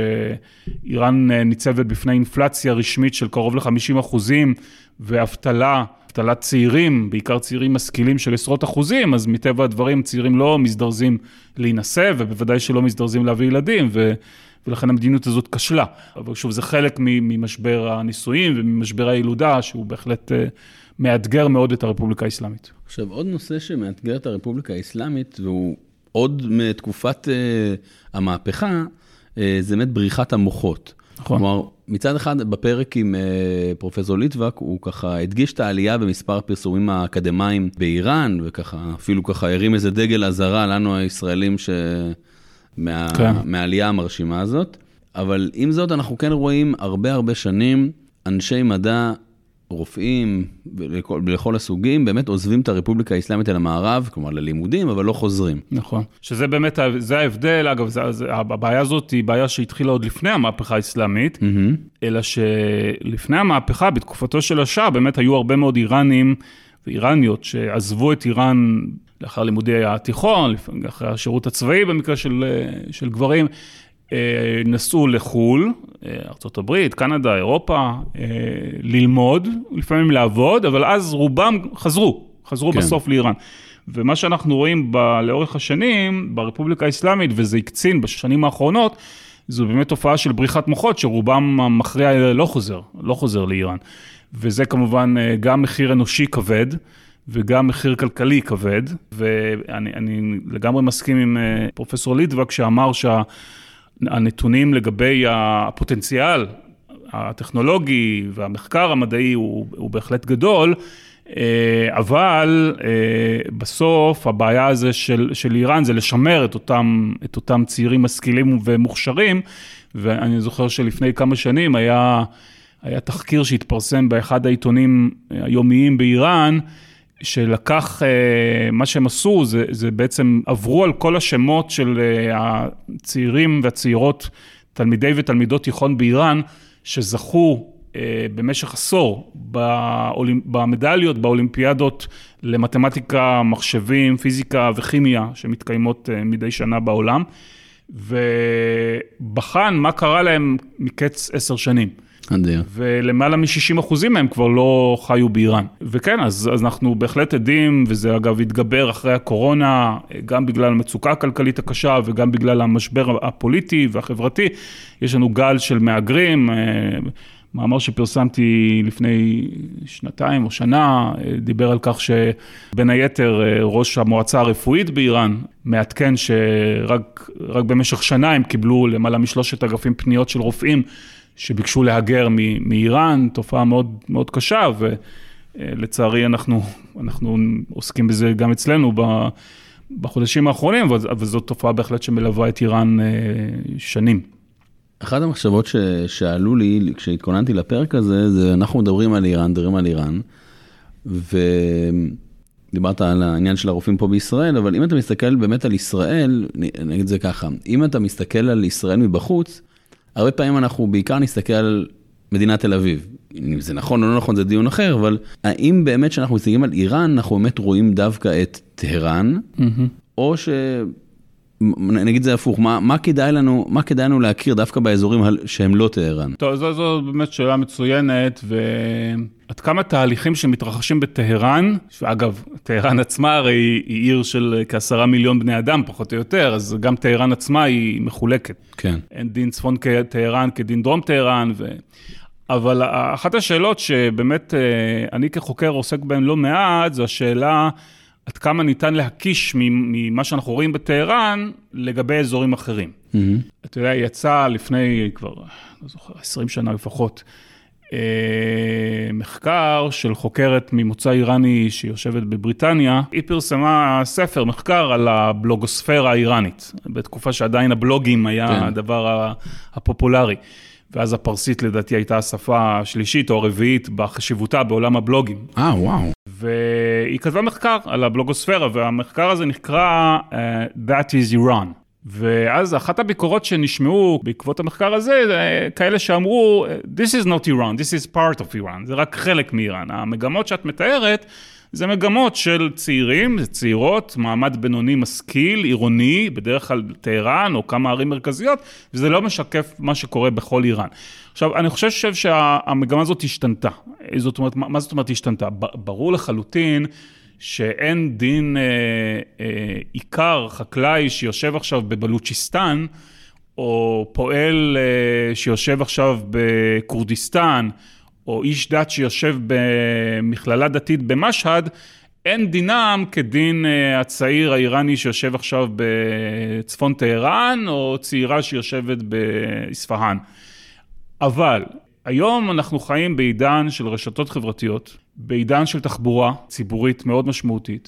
שכשאיראן ניצבת בפני אינפלציה רשמית של קרוב ל-חמישים אחוזים, ואבטלה, אבטלת צעירים, בעיקר צעירים משכילים של עשרות אחוזים, אז מטבע הדברים צעירים לא מזדרזים להינשא, ובוודאי שלא מזדרזים להביא ילדים, ו... ולכן המדיניות הזאת כשלה. אבל שוב, זה חלק ממשבר הנישואים וממשבר הילודה, שהוא בהחלט מאתגר מאוד את הרפובליקה האסלאמית. עכשיו, עוד נושא שמאתגר את הרפובליקה האסלאמית, והוא עוד מתקופת uh, המהפכה, uh, זה באמת בריחת המוחות. נכון. כלומר, מצד אחד, בפרק עם uh, פרופסור ליטבק, הוא ככה הדגיש את העלייה במספר הפרסומים האקדמיים באיראן, וככה אפילו ככה הרים איזה דגל הזרה לנו הישראלים ש... מה, כן. מהעלייה המרשימה הזאת, אבל עם זאת אנחנו כן רואים הרבה הרבה שנים אנשי מדע, רופאים ולכל, ולכל הסוגים באמת עוזבים את הרפובליקה האסלאמית אל המערב, כלומר ללימודים, אבל לא חוזרים. נכון, שזה באמת, זה ההבדל, אגב, זה, זה, הבעיה הזאת היא בעיה שהתחילה עוד לפני המהפכה האסלאמית, mm-hmm. אלא שלפני המהפכה, בתקופתו של השאה, באמת היו הרבה מאוד איראנים ואיראניות שעזבו את איראן לאחר לימודי התיכון, אחרי השירות הצבאי במקרה של, של גברים, נסעו לחול, ארצות הברית, קנדה, אירופה, ללמוד, לפעמים לעבוד, אבל אז רובם חזרו, חזרו כן. בסוף לאיראן. ומה שאנחנו רואים ב, לאורך השנים, ברפובליקה האסלאמית, וזה הקצין בשנים האחרונות, זו באמת תופעה של בריחת מוחות, שרובם המכריע לא חוזר, לא חוזר לאיראן. וזה כמובן גם מחיר אנושי כבד, וגם מחיר כלכלי כבד, ואני אני לגמרי מסכים עם פרופסור ליטבק, שאמר שהנתונים לגבי הפוטנציאל הטכנולוגי והמחקר המדעי הוא, הוא בהחלט גדול, אבל בסוף הבעיה הזה של, של איראן זה לשמר את אותם, את אותם צעירים משכילים ומוכשרים, ואני זוכר שלפני כמה שנים היה, היה תחקיר שהתפרסם באחד העיתונים היומיים באיראן, שלקח, מה שהם עשו, זה, זה בעצם עברו על כל השמות של הצעירים והצעירות, תלמידי ותלמידות תיכון באיראן, שזכו במשך עשור במדליות, באולימפיאדות למתמטיקה, מחשבים, פיזיקה וכימיה, שמתקיימות מדי שנה בעולם, ובחן מה קרה להם מקץ עשר שנים. אדיר. ולמעלה מ-שישים אחוזים מהם כבר לא חיו באיראן. וכן, אז, אז אנחנו בהחלט עדים, וזה אגב התגבר אחרי הקורונה, גם בגלל המצוקה הכלכלית הקשה, וגם בגלל המשבר הפוליטי והחברתי. יש לנו גל של מהגרים, מאמר שפרסמתי לפני שנתיים או שנה, דיבר על כך שבין היתר ראש המועצה הרפואית באיראן, מעדכן שרק רק במשך שנה הם קיבלו למעלה משלושת אגפים פניות של רופאים, שביקשו להגר מאיראן, תופעה מאוד, מאוד קשה, ולצערי אנחנו, אנחנו עוסקים בזה גם אצלנו בחודשים האחרונים, אבל זו תופעה בהחלט שמלווה את איראן שנים. אחת המחשבות ש, שעלו לי כשהתכוננתי לפרק הזה, זה אנחנו מדברים על איראן, מדברים על איראן, ודיברת על העניין של הרופאים פה בישראל, אבל אם אתה מסתכל באמת על ישראל, נגיד זה ככה, אם אתה מסתכל על ישראל מבחוץ, הרבה פעמים אנחנו בעיקר נסתכל על מדינת תל אביב. אם זה נכון או לא נכון, זה דיון אחר, אבל האם באמת שאנחנו מסתכלים על איראן, אנחנו באמת רואים דווקא את טהרן, או ש... נגיד זה הפוך, מה, מה כדאי לנו, מה כדאי לנו להכיר דווקא באזורים שהם לא טהרן? טוב, זו, זו באמת שאלה מצוינת, ועד כמה תהליכים שמתרחשים בטהרן, שאגב, טהרן עצמה הרי היא עיר של כעשרה מיליון בני אדם, פחות או יותר, אז גם טהרן עצמה היא מחולקת. כן. אין דין צפון טהרן כדין דרום טהרן, ו... אבל אחת השאלות שבאמת אני כחוקר עוסק בהן לא מעט, זו השאלה, עד כמה ניתן להקיש ממה שאנחנו רואים בטהרן לגבי אזורים אחרים. Mm-hmm. אתה יודע, יצא לפני כבר, לא זוכר, עשרים שנה לפחות, אה, מחקר של חוקרת ממוצא איראני שיושבת בבריטניה. היא פרסמה ספר, מחקר על הבלוגוספירה האיראנית, בתקופה שעדיין הבלוגים היה כן. הדבר הפופולרי. ואז הפרסית לדעתי הייתה השפה השלישית או הרביעית בחשיבותה בעולם הבלוגים. אה, וואו. והיא כתבה מחקר על הבלוגוספירה, והמחקר הזה נקרא uh, That is Iran. ואז אחת הביקורות שנשמעו בעקבות המחקר הזה, כאלה שאמרו, This is not Iran, this is part of Iran, זה רק חלק מאיראן. המגמות שאת מתארת, זה מגמות של צעירים, צעירות, מעמד בינוני משכיל, עירוני, בדרך כלל טהרן או כמה ערים מרכזיות, וזה לא משקף מה שקורה בכל איראן. עכשיו, אני חושב שהמגמה הזאת השתנתה. זאת אומרת, מה זאת אומרת השתנתה? ברור לחלוטין שאין דין אה, אה, עיקר חקלאי שיושב עכשיו בבלוצ'יסטן, או פועל אה, שיושב עכשיו בקורדיסטן, או איש דת שיושב במכללה דתית במשהד, אין דינם כדין הצעיר האיראני שיושב עכשיו בצפון טהרן, או צעירה שיושבת באספהאן. אבל היום אנחנו חיים בעידן של רשתות חברתיות, בעידן של תחבורה ציבורית מאוד משמעותית,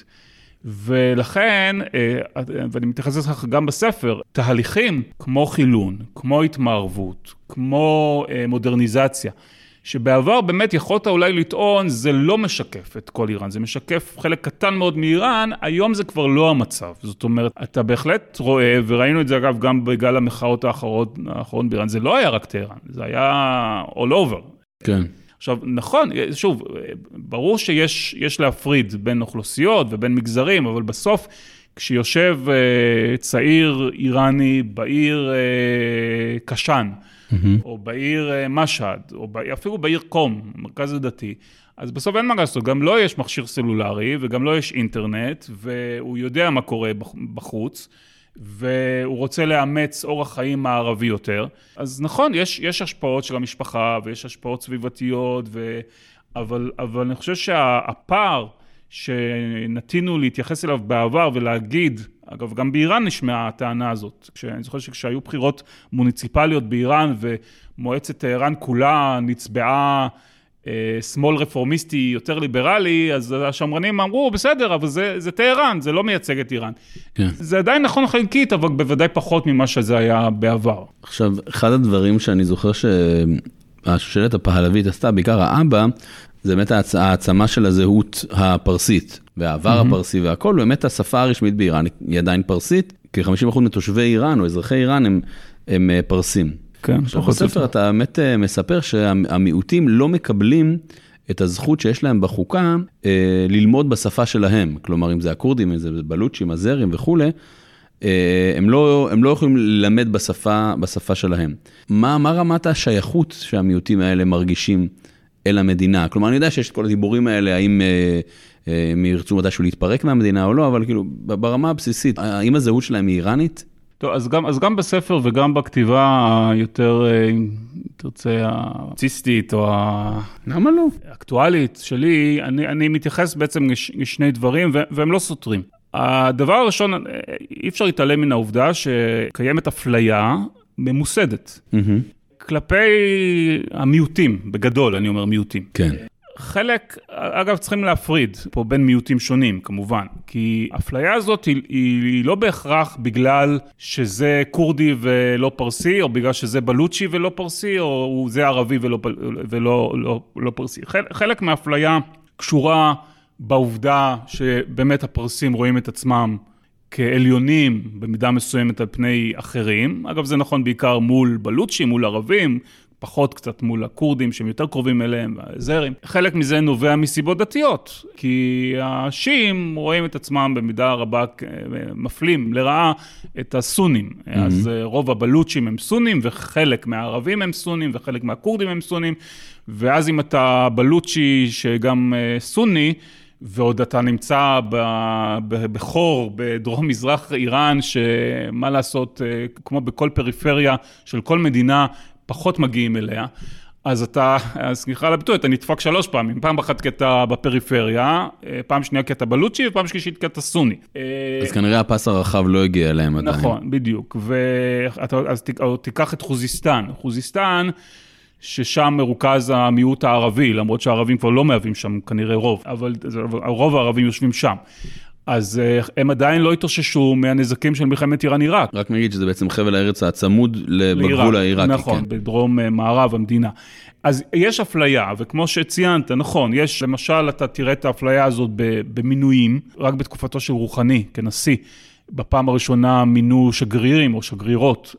ולכן, ואני מתייחס לכך גם בספר, תהליכים כמו חילון, כמו התמערבות, כמו מודרניזציה, שבעבר באמת יכולת אולי לטעון, זה לא משקף את כל איראן, זה משקף חלק קטן מאוד מאיראן, היום זה כבר לא המצב. זאת אומרת, אתה בהחלט רואה, וראינו את זה אגב גם בגל המחאות האחרון, האחרון באיראן, זה לא היה רק טהרן, זה היה all over. כן. עכשיו, נכון, שוב, ברור שיש יש להפריד בין אוכלוסיות ובין מגזרים, אבל בסוף, כשיושב צעיר איראני בעיר קשן, או בעיר משהד, או אפילו בעיר קום, מרכז הדתי, אז בסוף אין מה לעשות, גם לא יש מכשיר סלולרי, וגם לא יש אינטרנט, והוא יודע מה קורה בחוץ, והוא רוצה לאמץ אורח חיים מערבי יותר. אז נכון, יש, יש השפעות של המשפחה, ויש השפעות סביבתיות, ו... אבל, אבל אני חושב שהפער שנתינו להתייחס אליו בעבר ולהגיד, אגב, גם באיראן נשמעה הטענה הזאת. אני זוכר שכשהיו בחירות מוניציפליות באיראן, ומועצת טהרן כולה נצבעה אה, שמאל רפורמיסטי יותר ליברלי, אז השמרנים אמרו, בסדר, אבל זה, זה טהרן, זה לא מייצג את איראן. כן. זה עדיין נכון חלקית, אבל בוודאי פחות ממה שזה היה בעבר. עכשיו, אחד הדברים שאני זוכר שהשושלת הפהלווית עשתה, בעיקר האבא, זה באמת העצמה של הזהות הפרסית, והעבר mm-hmm. הפרסי והכל, באמת השפה הרשמית באיראן היא עדיין פרסית, כ-חמישים אחוז מתושבי איראן או אזרחי איראן הם, הם פרסים. כן, עכשיו בספר אתה באמת מספר שהמיעוטים לא מקבלים את הזכות שיש להם בחוקה אה, ללמוד בשפה שלהם, כלומר אם זה הקורדים, אם זה בלוצ'ים, הזרים וכו', אה, הם, לא, הם לא יכולים ללמד בשפה, בשפה שלהם. מה, מה רמת השייכות שהמיעוטים האלה מרגישים אל המדינה? כלומר, אני יודע שיש את כל הדיבורים האלה, האם אה, אה, הם ירצו מתישהו להתפרק מהמדינה או לא, אבל כאילו, ברמה הבסיסית, האם הזהות שלהם היא איראנית? טוב, אז גם, אז גם בספר וגם בכתיבה היותר, אם תרצה, הציסטית או למה לא? האקטואלית שלי, אני, אני מתייחס בעצם לשני דברים, והם לא סותרים. הדבר הראשון, אי אפשר להתעלם מן העובדה שקיימת אפליה ממוסדת. Mm-hmm. כלפי המיעוטים, בגדול אני אומר מיעוטים. כן. חלק, אגב, צריכים להפריד פה בין מיעוטים שונים, כמובן, כי האפליה הזאת היא, היא לא בהכרח בגלל שזה קורדי ולא פרסי, או בגלל שזה בלוצ'י ולא פרסי, או זה ערבי ולא, ולא לא, לא פרסי. חלק, חלק מהאפליה קשורה בעובדה שבאמת הפרסים רואים את עצמם כעליונים במידה מסוימת על פני אחרים. אגב, זה נכון בעיקר מול בלוצ'ים, מול ערבים, פחות קצת מול הקורדים שהם יותר קרובים אליהם, והזרים. חלק מזה נובע מסיבות דתיות, כי השיעים רואים את עצמם במידה רבה מפלים לרעה את הסונים. Mm-hmm. אז רוב הבלוצ'ים הם סונים, וחלק מהערבים הם סונים, וחלק מהקורדים הם סונים, ואז אם אתה בלוצ'י שגם סוני, ועוד אתה נמצא בחור בדרום מזרח איראן, שמה לעשות, כמו בכל פריפריה של כל מדינה, פחות מגיעים אליה, אז אתה, סליחה על הביטוי, אתה נדפק שלוש פעמים, פעם אחת כי אתה בפריפריה, פעם שנייה כי אתה בלוצ'י, ופעם שלישית כי אתה סוני. אז כנראה הפס הרחב לא הגיע אליהם עדיין. נכון, בדיוק, אז תיקח את חוזיסטן, חוזיסטן, ששם מרוכז המיעוט הערבי, למרות שהערבים כבר לא מהווים שם כנראה רוב, אבל הרוב הערבים יושבים שם. אז הם עדיין לא התאוששו מהנזקים של מלחמת איראן-עיראק. רק נגיד שזה בעצם חבל הארץ הצמוד בגבול העיראקי. נכון, כן. בדרום מערב המדינה. אז יש אפליה, וכמו שציינת, נכון, יש, למשל, אתה תראה את האפליה הזאת במינויים, רק בתקופתו של רוחני, כנשיא, בפעם הראשונה מינו שגרירים או שגרירות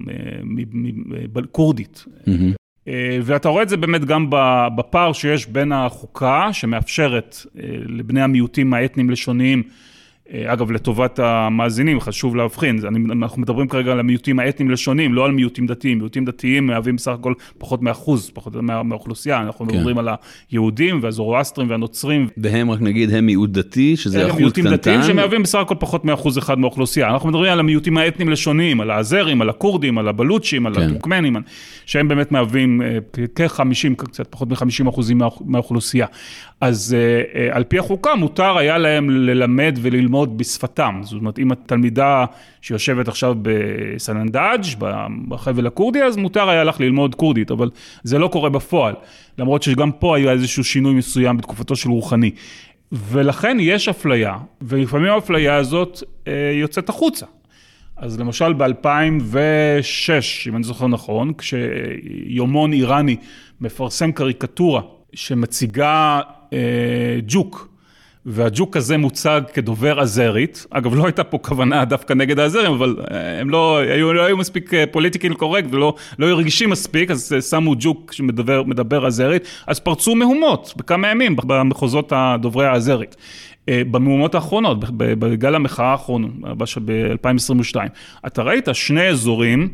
קורדית. ואתה רואה את זה באמת גם בפער שיש בין החוקה שמאפשרת לבני המיעוטים האתניים לשוניים, אגב לטובת המאזינים חשוב להבחין, אנחנו מדברים כרגע על המיעוטים האתניים לשוניים, לא על מיעוטים דתיים, מיעוטים דתיים מהווים בסך הכל פחות מאחוז, פחות מהאוכלוסייה, אנחנו מדברים על היהודים והזורואסטרים והנוצרים. והם רק נגיד הם מיעוט דתי, שזה אחוז קטנטן. מיעוטים דתיים שמהווים בסך הכל פחות מאחוז אחד מהאוכלוסייה, אנחנו מדברים על המיעוטים האתניים לשוניים, על האזרים, על הקורדים, על הבלוצ'ים, על הטורקמנים, שהם באמת מהווים כ-חמישים, קצת פחות מ-חמישים אחוזים מהאוכלוסייה. אז על פי החוקה מותר היה להם ללמד וללמוד בשפתם. זאת אומרת, אם התלמידה שיושבת עכשיו בסננדאג' בחבל הקורדי, אז מותר היה לך ללמוד קורדית, אבל זה לא קורה בפועל. למרות שגם פה היה איזשהו שינוי מסוים בתקופתו של רוחני. ולכן יש אפליה, ולפעמים האפליה הזאת יוצאת החוצה. אז למשל ב-אלפיים ושש, אם אני זוכר נכון, כשיומון איראני מפרסם קריקטורה שמציגה אה, ג'וק, והג'וק הזה מוצג כדובר אזרית, אגב לא הייתה פה כוונה דווקא נגד האזרים, אבל הם לא היו, לא היו מספיק פוליטיקלי קורקט ולא לא הרגישים מספיק, אז שמו ג'וק שמדבר מדבר אזרית, אז פרצו מהומות בכמה ימים במחוזות הדוברי האזרית. במהומות האחרונות, בגל המחאה האחרון, ב-אלפיים עשרים ושתיים, אתה ראית שני אזורים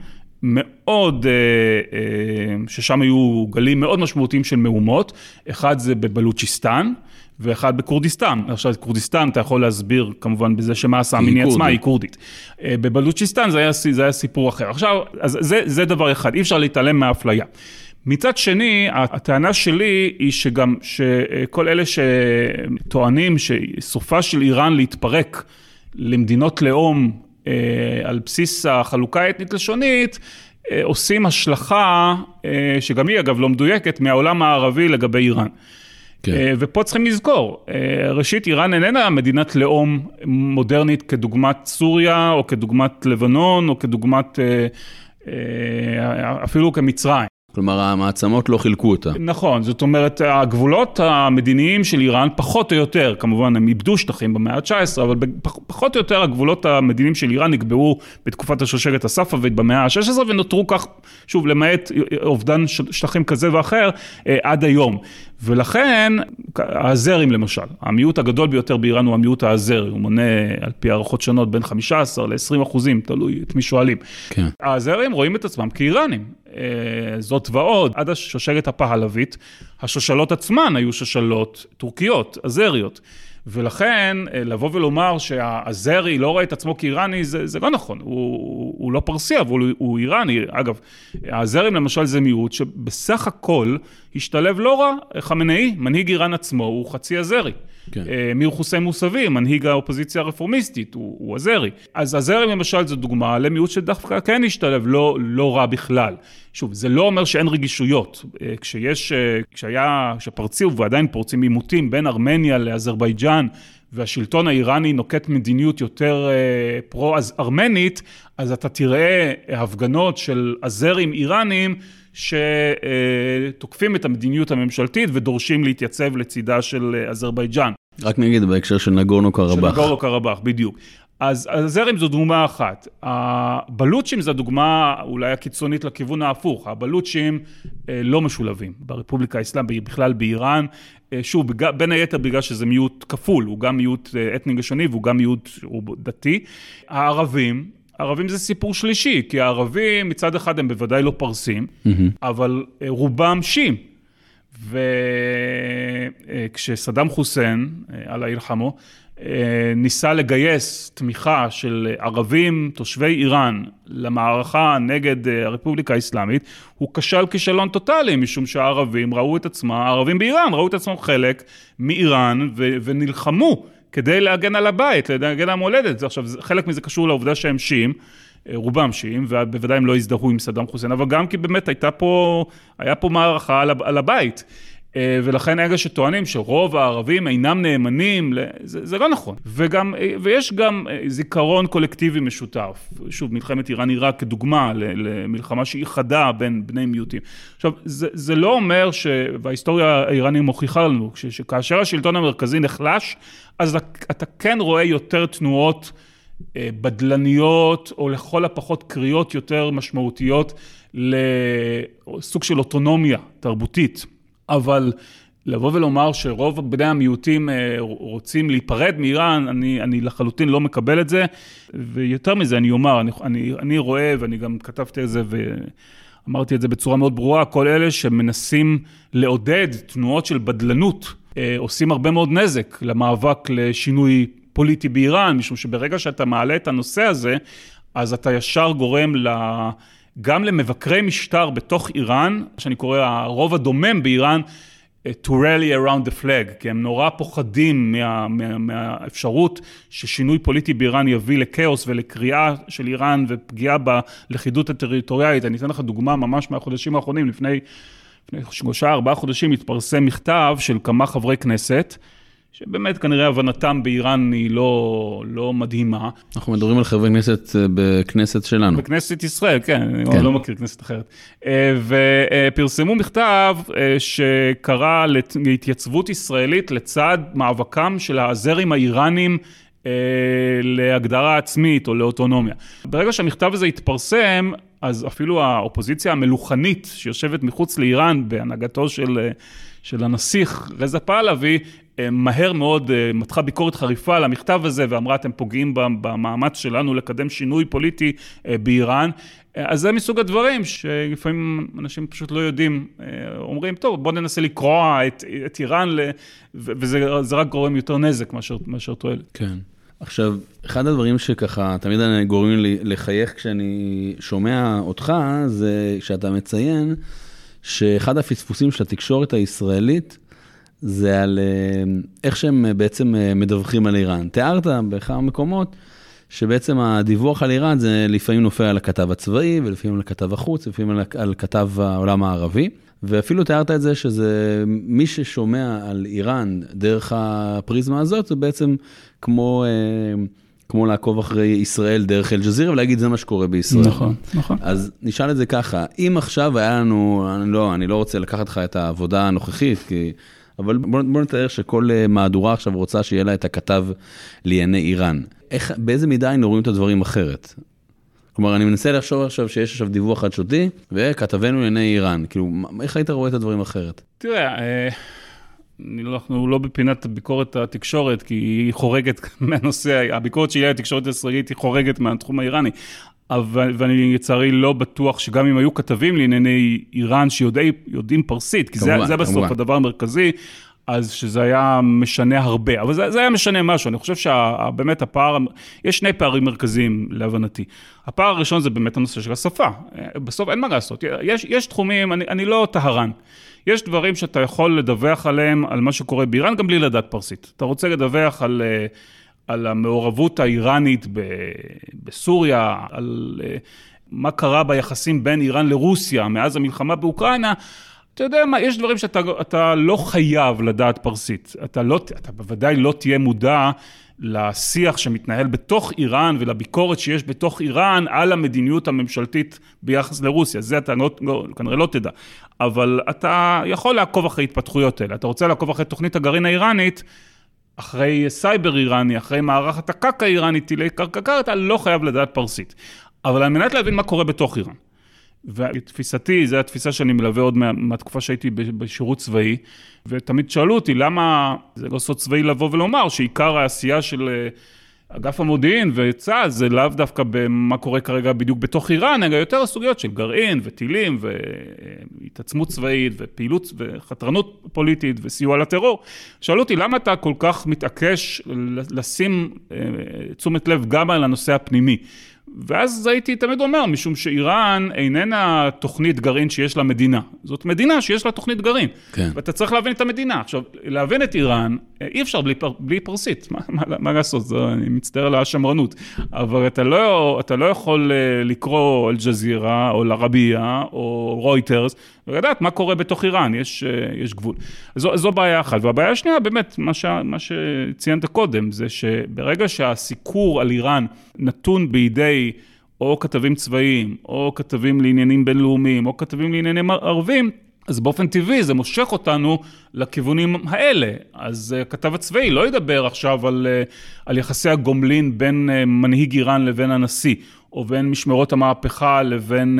מאוד, ששם היו גלים מאוד משמעותיים של מהומות, אחד זה בבלוצ'יסטן, ואחד בקורדיסטן. עכשיו, קורדיסטן אתה יכול להסביר כמובן בזה שמאסה המיני עצמה היא קורדית. בבלוצ'יסטן זה היה, זה היה סיפור אחר. עכשיו, אז זה, זה דבר אחד, אי אפשר להתעלם מהאפליה. מצד שני, הטענה שלי היא שגם שכל אלה שטוענים שסופה של איראן להתפרק למדינות לאום על בסיס החלוקה האתנית לשונית, עושים השלכה, שגם היא אגב לא מדויקת, מהעולם הערבי לגבי איראן. כן. ופה צריכים לזכור, ראשית איראן איננה מדינת לאום מודרנית כדוגמת סוריה, או כדוגמת לבנון, או כדוגמת אפילו כמצרים. כלומר, המעצמות לא חילקו אותה. נכון, זאת אומרת, הגבולות המדיניים של איראן, פחות או יותר, כמובן, הם איבדו שטחים במאה ה-תשע עשרה, אבל פחות או יותר הגבולות המדיניים של איראן נקבעו בתקופת השושלת הספאבית במאה ה-שש עשרה, ונותרו כך, שוב, למעט אובדן שטחים כזה ואחר, עד היום. ולכן, האזרים למשל, המיעוט הגדול ביותר באיראן הוא המיעוט האזרי, הוא מונה על פי הערכות שונות בין חמישה עשר ל-עשרים אחוזים, תלוי את מי שואלים. כן. האזרים רואים את עצמם כאיראנים. זאת ועוד, עד השושלת הפהלבית, השושלות עצמן היו שושלות טורקיות, אזריות. ולכן, לבוא ולומר שהאזרי לא רואה את עצמו כאיראני, זה, זה לא נכון. הוא, הוא לא פרסי, אבל הוא, הוא איראני. אגב, האזרים למשל זה מיעוט שבסך הכל השתלב לא רע. חמינאי, מנהיג איראן עצמו, הוא חצי אזרי. כן. מיר חוסיין מוסאוי, מנהיג האופוזיציה הרפורמיסטית, הוא, הוא אזרי. אז אזרי למשל זו דוגמה למיעוט שדווקא כן השתלב, לא, לא רע בכלל. שוב, זה לא אומר שאין רגישויות. כשיש, כשהיה, כשפרצו ועדיין פורצים עימותים בין ארמניה לאזרבייג'אן, והשלטון האיראני נוקט מדיניות יותר פרו-ארמנית, אז אתה תראה הפגנות של אזרים איראנים, שתוקפים את המדיניות הממשלתית ודורשים להתייצב לצידה של אזרבייג'אן. רק נגיד בהקשר של נגורנו קרבאח. של נגורנו קרבאח, בדיוק. אז הזרים זו דוגמה אחת. הבלוצ'ים זו דוגמה אולי הקיצונית לכיוון ההפוך. הבלוצ'ים לא משולבים ברפובליקה האסלאמית, בכלל באיראן. שוב, בין היתר בגלל שזה מיעוט כפול, הוא גם מיעוט אתני גשוני והוא גם מיעוט דתי. הערבים, הערבים זה סיפור שלישי, כי הערבים מצד אחד הם בוודאי לא פרסים, אבל רובם שיעים. וכשסדאם חוסיין, אללה ירחמו, ניסה לגייס תמיכה של ערבים, תושבי איראן, למערכה נגד הרפובליקה האסלאמית, הוא כשל כישלון טוטלי, משום שהערבים ראו את עצמם, הערבים באיראן ראו את עצמם חלק מאיראן, ו- ונלחמו כדי להגן על הבית, להגן על המולדת. עכשיו, חלק מזה קשור לעובדה שהם שיעים, רובם שיעים, ובוודאי הם לא הזדהו עם סדאם חוסיין, אבל גם כי באמת הייתה פה, היה פה מערכה על הבית. ולכן אלה שטוענים שרוב הערבים אינם נאמנים, זה, זה לא נכון. וגם, ויש גם זיכרון קולקטיבי משותף. שוב, מלחמת איראן עיראק כדוגמה למלחמה שהיא חדה בין בני מיעוטים. עכשיו, זה, זה לא אומר ש... וההיסטוריה האיראנית מוכיחה לנו, שכאשר השלטון המרכזי נחלש, אז אתה כן רואה יותר תנועות בדלניות, או לכל הפחות קריאות יותר משמעותיות לסוג של אוטונומיה תרבותית. אבל לבוא ולומר שרוב בני המיעוטים רוצים להיפרד מאיראן, אני, אני לחלוטין לא מקבל את זה, ויותר מזה אני אומר, אני, אני, אני רואה, ואני גם כתבתי את זה, ואמרתי את זה בצורה מאוד ברורה, כל אלה שמנסים לעודד תנועות של בדלנות, עושים הרבה מאוד נזק למאבק לשינוי פוליטי באיראן, משום שברגע שאתה מעלה את הנושא הזה, אז אתה ישר גורם ל... גם למבקרי משטר בתוך איראן, שאני קורא הרוב הדומם באיראן, to rally around the flag, כי הם נורא פוחדים מה, מה, מהאפשרות ששינוי פוליטי באיראן יביא לקאוס ולקריאה של איראן ופגיעה בלכידות הטריטוריאלית. אני אתן לך דוגמה ממש מהחודשים האחרונים, לפני, לפני שלושה, ארבעה חודשים התפרסם מכתב של כמה חברי כנסת, שבאמת כנראה הבנתם באיראן היא לא, לא מדהימה. אנחנו מדברים על חברי כנסת בכנסת שלנו. בכנסת ישראל, כן, כן. אני לא מכיר כנסת אחרת. ופרסמו מכתב שקרא להתייצבות ישראלית לצד מאבקם של האזרים האיראנים להגדרה עצמית או לאוטונומיה. ברגע שהמכתב הזה התפרסם, אז אפילו האופוזיציה המלוכנית שיושבת מחוץ לאיראן בהנהגתו של... של הנסיך רזה פהלוי, מהר מאוד מתחה ביקורת חריפה על המכתב הזה, ואמרה, אתם פוגעים במאמץ שלנו לקדם שינוי פוליטי באיראן. אז זה מסוג הדברים שלפעמים אנשים פשוט לא יודעים, אומרים, טוב, בוא ננסה לקרוע את, את איראן, וזה רק גורם יותר נזק מאשר, מאשר תועלת. כן. עכשיו, אחד הדברים שככה, תמיד גורמים לי לחייך כשאני שומע אותך, זה שאתה מציין שאחד הפספוסים של התקשורת הישראלית, זה על איך שהם בעצם מדווחים על איראן. תיארת בכמה מקומות, שבעצם הדיווח על איראן זה לפעמים נופל על הכתב הצבאי, ולפעמים על הכתב החוץ, ולפעמים על, על כתב העולם הערבי. ואפילו תיארת את זה שזה מי ששומע על איראן דרך הפריזמה הזאת, זה בעצם כמו, כמו לעקוב אחרי ישראל דרך אל-ג'זירה, ולהגיד זה מה שקורה בישראל. נכון, נכון. אז נשאל את זה ככה, אם עכשיו היה לנו, אני לא, אני לא רוצה לקחת לך את העבודה הנוכחית, כי... אבל בוא, בוא נתאר שכל מהדורה עכשיו רוצה שיהיה לה את הכתב לענייני איראן. איך, באיזה מידה היינו רואים את הדברים אחרת? כלומר, אני מנסה לחשוב עכשיו שיש עכשיו דיווח חדשותי, וכתבנו לענייני איראן. כאילו, איך היית רואה את הדברים אחרת? תראה, אנחנו לא בפינת ביקורת התקשורת, כי היא חורגת מהנושא, הביקורת שהיא התקשורת הישראלית היא חורגת מהתחום האיראני. אבל, ואני יצרי לא בטוח שגם אם היו כתבים לענייני איראן שיודעים פרסית, כי כמובן, זה, זה בסוף כמובן. הדבר המרכזי, אז שזה היה משנה הרבה, אבל זה, זה היה משנה משהו. אני חושב שבאמת הפער, יש שני פערים מרכזיים להבנתי. הפער הראשון זה באמת הנושא של השפה. בסוף אין מה לעשות. יש, יש תחומים, אני, אני לא טהרן. יש דברים שאתה יכול לדווח עליהם, על מה שקורה באיראן, גם בלי לדעת פרסית. אתה רוצה לדווח על... על המעורבות האיראנית בסוריה, על מה קרה ביחסים בין איראן לרוסיה, מאז המלחמה באוקראינה, אתה יודע מה, יש דברים שאתה אתה לא חייב לדעת פרסית, אתה, לא, אתה בוודאי לא תהיה מודע לשיח שמתנהל בתוך איראן, ולביקורת שיש בתוך איראן, על המדיניות הממשלתית ביחס לרוסיה, זה אתה לא, כנראה לא תדע, אבל אתה יכול לעקוב אחרי התפתחויות האלה, אתה רוצה לעקוב אחרי תוכנית הגרעין האיראנית, אחרי סייבר איראני, אחרי מערכת הקק האיראני, טילי קרקקר, אתה לא חייב לדעת פרסית. אבל על מנת להבין מה קורה בתוך איראן. ותפיסתי, זו התפיסה שאני מלווה עוד מה, מהתקופה שהייתי בשירות צבאי, ותמיד שאלו אותי, למה זה לא סוד צבאי לבוא ולומר, שעיקר העשייה של אגף המודיעין וצה"ל, זה לאו דווקא במה קורה כרגע בדיוק בתוך איראן, אלא יותר הסוגיות של גרעין וטילים והתעצמות צבאית ופעילות וחתרנות פוליטית וסיוע לטרור. שאלו אותי, למה אתה כל כך מתעקש לשים תשומת לב גם על הנושא הפנימי? ואז הייתי תמיד אומר, משום שאיראן איננה תוכנית גרעין שיש לה מדינה. זאת מדינה שיש לה תוכנית גרעין. כן. ואתה צריך להבין את המדינה. עכשיו, להבין את איראן, אי אפשר בלי, פר, בלי פרסית. מה, מה, מה לעשות? זה, אני מצטער על השמרנות. אבל אתה לא, אתה לא יכול לקרוא אל-ג'זירה, או לרבייה, או רויטרס, ולדעת מה קורה בתוך איראן. יש, יש גבול. זו, זו בעיה אחת. והבעיה השנייה, באמת, מה, ש, מה שציינת קודם, זה שברגע שהסיקור על איראן נתון בידי או כתבים צבאיים, או כתבים לעניינים בינלאומיים, או כתבים לעניינים ערבים, אז באופן טבעי זה מושך אותנו לכיוונים האלה. אז כתב הצבאי לא ידבר עכשיו על, על יחסי הגומלין בין מנהיג איראן לבין הנשיא, או בין משמרות המהפכה לבין,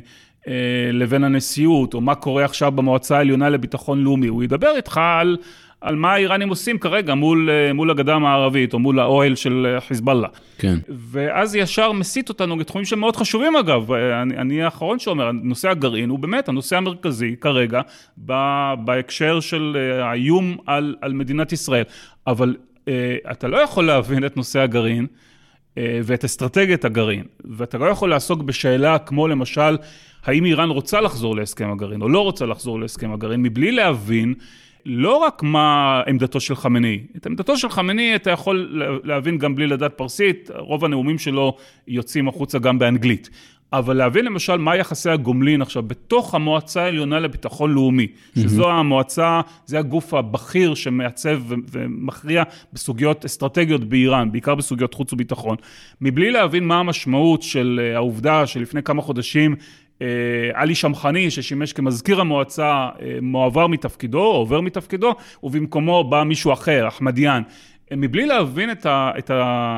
לבין הנשיאות, או מה קורה עכשיו במועצה העליונה לביטחון לאומי. הוא ידבר איתך על... על מה האיראנים עושים כרגע מול, מול הגדה המערבית, או מול האוהל של חיזבאללה. כן. ואז ישר מסית אותנו לתחומים שמאוד חשובים אגב. אני, אני האחרון שאומר, נושא הגרעין הוא באמת הנושא המרכזי כרגע, בהקשר של האיום על, על מדינת ישראל. אבל אתה לא יכול להבין את נושא הגרעין, ואת אסטרטגיית הגרעין, ואתה לא יכול לעסוק בשאלה כמו למשל, האם איראן רוצה לחזור להסכם הגרעין, או לא רוצה לחזור להסכם הגרעין, מבלי להבין, לא רק מה עמדתו של חמני, את עמדתו של חמני אתה יכול להבין גם בלי לדעת פרסית, רוב הנאומים שלו יוצאים החוצה גם באנגלית, אבל להבין למשל מה יחסי הגומלין עכשיו בתוך המועצה העליונה לביטחון לאומי, שזו המועצה, זה הגוף הבכיר שמעצב ומכריע בסוגיות אסטרטגיות באיראן, בעיקר בסוגיות חוץ וביטחון, מבלי להבין מה המשמעות של העובדה שלפני כמה חודשים, עלי שמחני ששימש כמזכיר המועצה מועבר מתפקידו, עובר מתפקידו, ובמקומו בא מישהו אחר, אחמדיאן, מבלי להבין את ה, את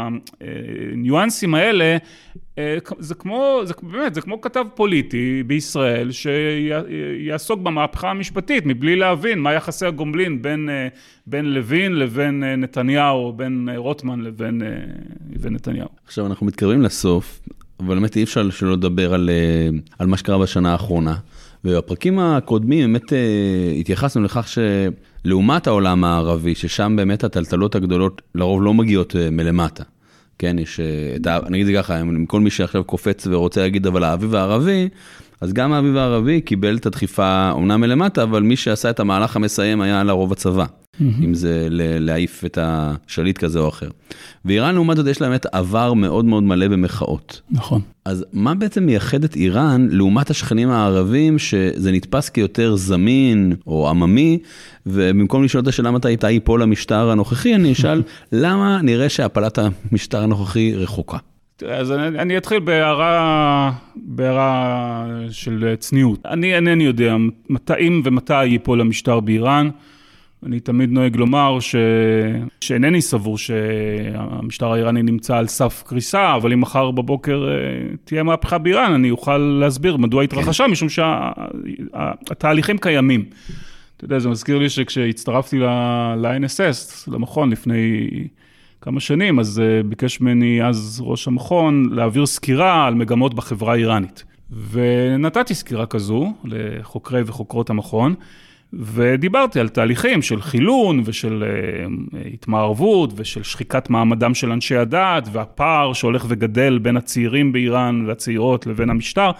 הניואנסים האלה, זה כמו, זה באמת, זה כמו כתב פוליטי בישראל, שיעסוק במהפכה המשפטית, מבלי להבין מה יחסי הגומלין בין, בין לוין לבין נתניהו, בין רוטמן לבין, לבין נתניהו. עכשיו אנחנו מתקרבים לסוף, אבל באמת אי אפשר שלא לדבר על, על מה שקרה בשנה האחרונה. ובפרקים הקודמים באמת התייחסנו לכך שלעומת העולם הערבי, ששם באמת הטלטלות הגדולות לרוב לא מגיעות מלמטה. כן, יש, אני אגיד זה ככה, עם כל מי שעכשיו קופץ ורוצה להגיד, אבל האביב הערבי, אז גם האביב הערבי קיבל את הדחיפה אומנם מלמטה, אבל מי שעשה את המהלך המסיים היה לרוב הצבא. אם זה להעיף את השליט כזה או אחר. ואיראן לעומת זאת יש להם את עבר מאוד מאוד מלא במחאות. נכון. אז מה בעצם מייחד את איראן לעומת השכנים הערבים שזה נתפס כיותר זמין או עממי, ובמקום לשאול את השאלה מתי הייתה ייפול המשטר הנוכחי, אני אשאל למה נראה שהפלת המשטר הנוכחי רחוקה? אז אני, אני אתחיל בהערה, בהערה של צניעות. אני אינני יודע מתי ומתי ייפול המשטר באיראן, אני תמיד נוהג לומר ש... שאינני סבור שהמשטר האיראני נמצא על סף קריסה, אבל אם מחר בבוקר תהיה מהפכה באיראן, אני אוכל להסביר מדוע התרחשה, משום שהתהליכים קיימים. אתה יודע, זה מזכיר לי שכשהצטרפתי ל-אן אס אס, למכון לפני כמה שנים, אז ביקש ממני אז ראש המכון להעביר סקירה על מגמות בחברה האיראנית. ונתתי סקירה כזו לחוקרי וחוקרות המכון, ודיברתי על תהליכים של חילון ושל uh, התמערבות ושל שחיקת מעמדם של אנשי הדת והפער שהולך וגדל בין הצעירים באיראן והצעירות לבין המשטר.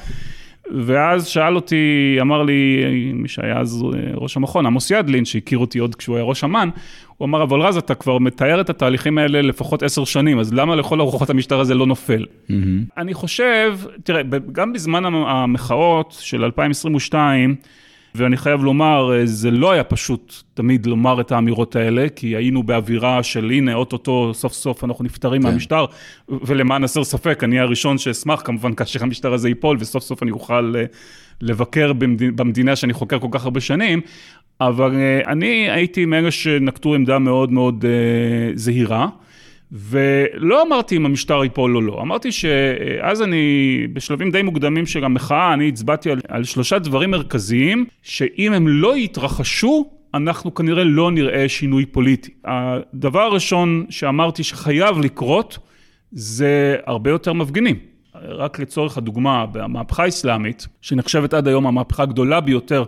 ואז שאל אותי, אמר לי, מי שהיה אז ראש המכון, עמוס ידלין, שהכיר אותי עוד כשהוא היה ראש אמ"ן, הוא אמר, אבל רז, אתה כבר מתאר את התהליכים האלה לפחות עשר שנים, אז למה לכל הרוחות המשטר הזה לא נופל? Mm-hmm. אני חושב, תראה, גם בזמן המחאות של אלפיים עשרים ושתיים, ואני חייב לומר, זה לא היה פשוט תמיד לומר את האמירות האלה, כי היינו באווירה של הנה, אוטוטו, סוף סוף אנחנו נפטרים מהמשטר, ולמען הסר ספק, אני הראשון שאשמח כמובן כאשר המשטר הזה ייפול, וסוף סוף אני אוכל לבקר במדינה שאני חוקר כל כך הרבה שנים, אבל אני הייתי מאלה שנקטו עמדה מאוד מאוד זהירה, ולא אמרתי אם המשטר ייפול או לא, אמרתי שאז אני, בשלבים די מוקדמים של המחאה, אני הצבעתי על, על שלושה דברים מרכזיים, שאם הם לא יתרחשו, אנחנו כנראה לא נראה שינוי פוליטי. הדבר הראשון שאמרתי שחייב לקרות, זה הרבה יותר מפגינים. רק לצורך הדוגמה, במהפכה האסלאמית, שנחשבת עד היום המהפכה הגדולה ביותר,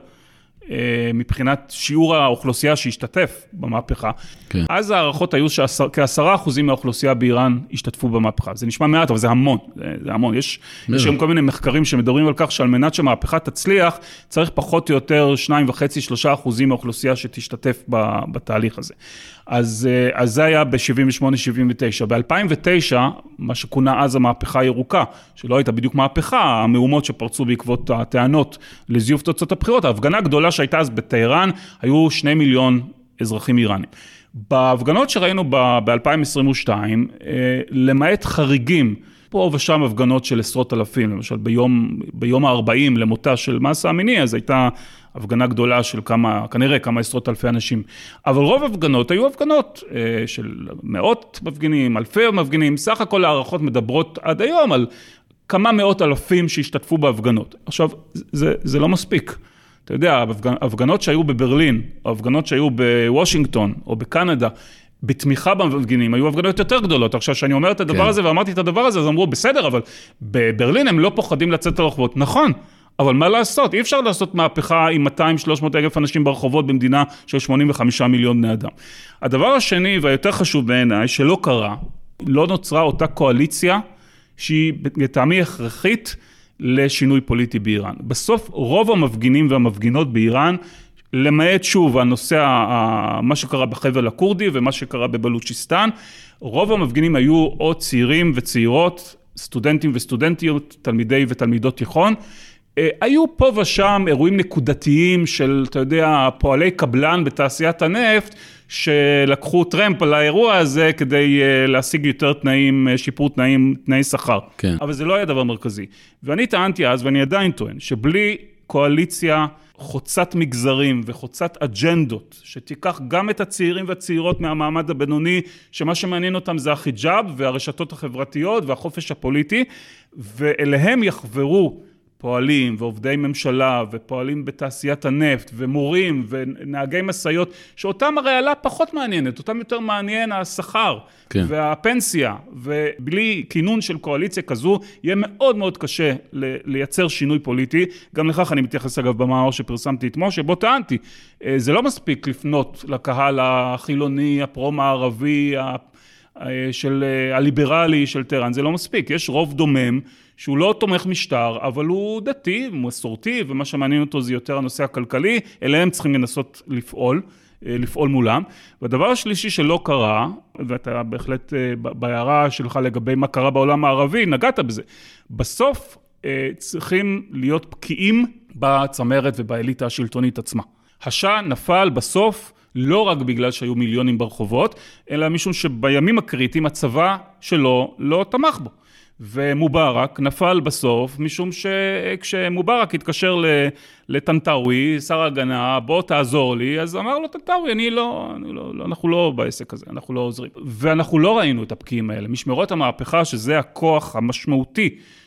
מבחינת שיעור האוכלוסייה שהשתתף במהפכה, כן. אז הערכות היו שכעשרה אחוזים מהאוכלוסייה באיראן השתתפו במהפכה. זה נשמע מעט, אבל זה המון. זה, זה המון. יש, יש גם כל מיני מחקרים שמדברים על כך שעל מנת שהמהפכה תצליח, צריך פחות או יותר שניים וחצי, שלושה אחוזים מהאוכלוסייה שתשתתף בתהליך הזה. אז, אז זה היה ב-שבעים ושמונה שבעים ותשע. ב-אלפיים ותשע, מה שכונה אז המהפכה הירוקה, שלא הייתה בדיוק מהפכה, המהומות שפרצו בעקבות הטענות לזיוף תוצאות הבחירות, ההפגנה הגדולה שהייתה אז בטהרן, היו שני מיליון אזרחים איראנים. בהפגנות שראינו ב-אלפיים עשרים ושתיים, למעט חריגים, פה ושם הפגנות של עשרות אלפים, למשל ביום, ביום ה-ארבעים למותה של מסה אמיני, אז הייתה הפגנה גדולה של כמה, כנראה כמה עשרות אלפי אנשים. אבל רוב הפגנות היו הפגנות אה, של מאות מפגינים, אלפי מפגינים, סך הכל הערכות מדברות עד היום על כמה מאות אלפים שהשתתפו בהפגנות. עכשיו, זה, זה לא מספיק. אתה יודע, הפגנות שהיו בברלין, או הפגנות שהיו בוושינגטון, או בקנדה, בתמיכה במפגינים, היו הפגנות יותר גדולות. עכשיו, שאני אומר את הדבר הזה, ואמרתי את הדבר הזה, אז אמרו, בסדר, אבל בברלין הם לא פוחדים לצאת לרחובות. נכון, אבל מה לעשות? אי אפשר לעשות מהפכה עם מאתיים שלוש מאות אלף אנשים ברחובות במדינה של שמונים וחמישה מיליון בני אדם. הדבר השני, והיותר חשוב בעיניי, שלא קרה, לא נוצרה אותה קואליציה, שהיא לטעמי הכרחית לשינוי פוליטי באיראן. בסוף, רוב המפגינים והמפגינות באיראן, למעט שוב, הנושא, מה שקרה בחבל הקורדי ומה שקרה בבלוצ'יסטן, רוב המפגינים היו או צעירים וצעירות, סטודנטים וסטודנטיות, תלמידי ותלמידות תיכון, היו פה ושם אירועים נקודתיים של, אתה יודע, פועלי קבלן בתעשיית הנפט, שלקחו טרמפ על האירוע הזה כדי להשיג יותר תנאים, שיפור תנאים, תנאי שכר. כן. אבל זה לא היה דבר מרכזי. ואני טענתי אז, ואני עדיין טוען, שבלי קואליציה חוצת מגזרים וחוצת אג'נדות, שתיקח גם את הצעירים והצעירות מהמעמד הבינוני, שמה שמעניין אותם זה החיג'אב והרשתות החברתיות והחופש הפוליטי, ואליהם יחברו פועלים ועובדי ממשלה ופועלים בתעשיית הנפט ומורים ונהגי מסעיות, שאותם הרעלה פחות מעניינת, אותם יותר מעניין השכר כן. והפנסיה, ובלי כינון של קואליציה כזו, יהיה מאוד מאוד קשה לייצר שינוי פוליטי. גם לכך אני מתייחס אגב במאמר שפרסמתי אתמול, שבו טענתי, זה לא מספיק לפנות לקהל החילוני, הפרו-מערבי, של הליברלי של טהרן, זה לא מספיק, יש רוב דומם שהוא לא תומך משטר, אבל הוא דתי, מסורתי, ומה שמעניין אותו זה יותר הנושא הכלכלי, אליהם צריכים לנסות לפעול, לפעול מולם. והדבר השלישי שלא קרה, ואתה בהחלט בהערה שלך לגבי מה קרה בעולם הערבי, נגעת בזה, בסוף צריכים להיות בקיאים בצמרת ובאליטה השלטונית עצמה. השאה נפל בסוף, לא רק בגלל שהיו מיליונים ברחובות, אלא משום שבימים הקריטיים הצבא שלו לא תמך בו. ומובארק נפל בסוף, משום שכשמובארק התקשר לטנטאווי, שר ההגנה, בוא תעזור לי, אז אמר לו טנטאווי, אני לא, אני לא, אנחנו לא בעסק הזה, אנחנו לא עוזרים. ואנחנו לא ראינו את הפקיעים האלה. משמרות המהפכה, שזה הכוח המשמעותי,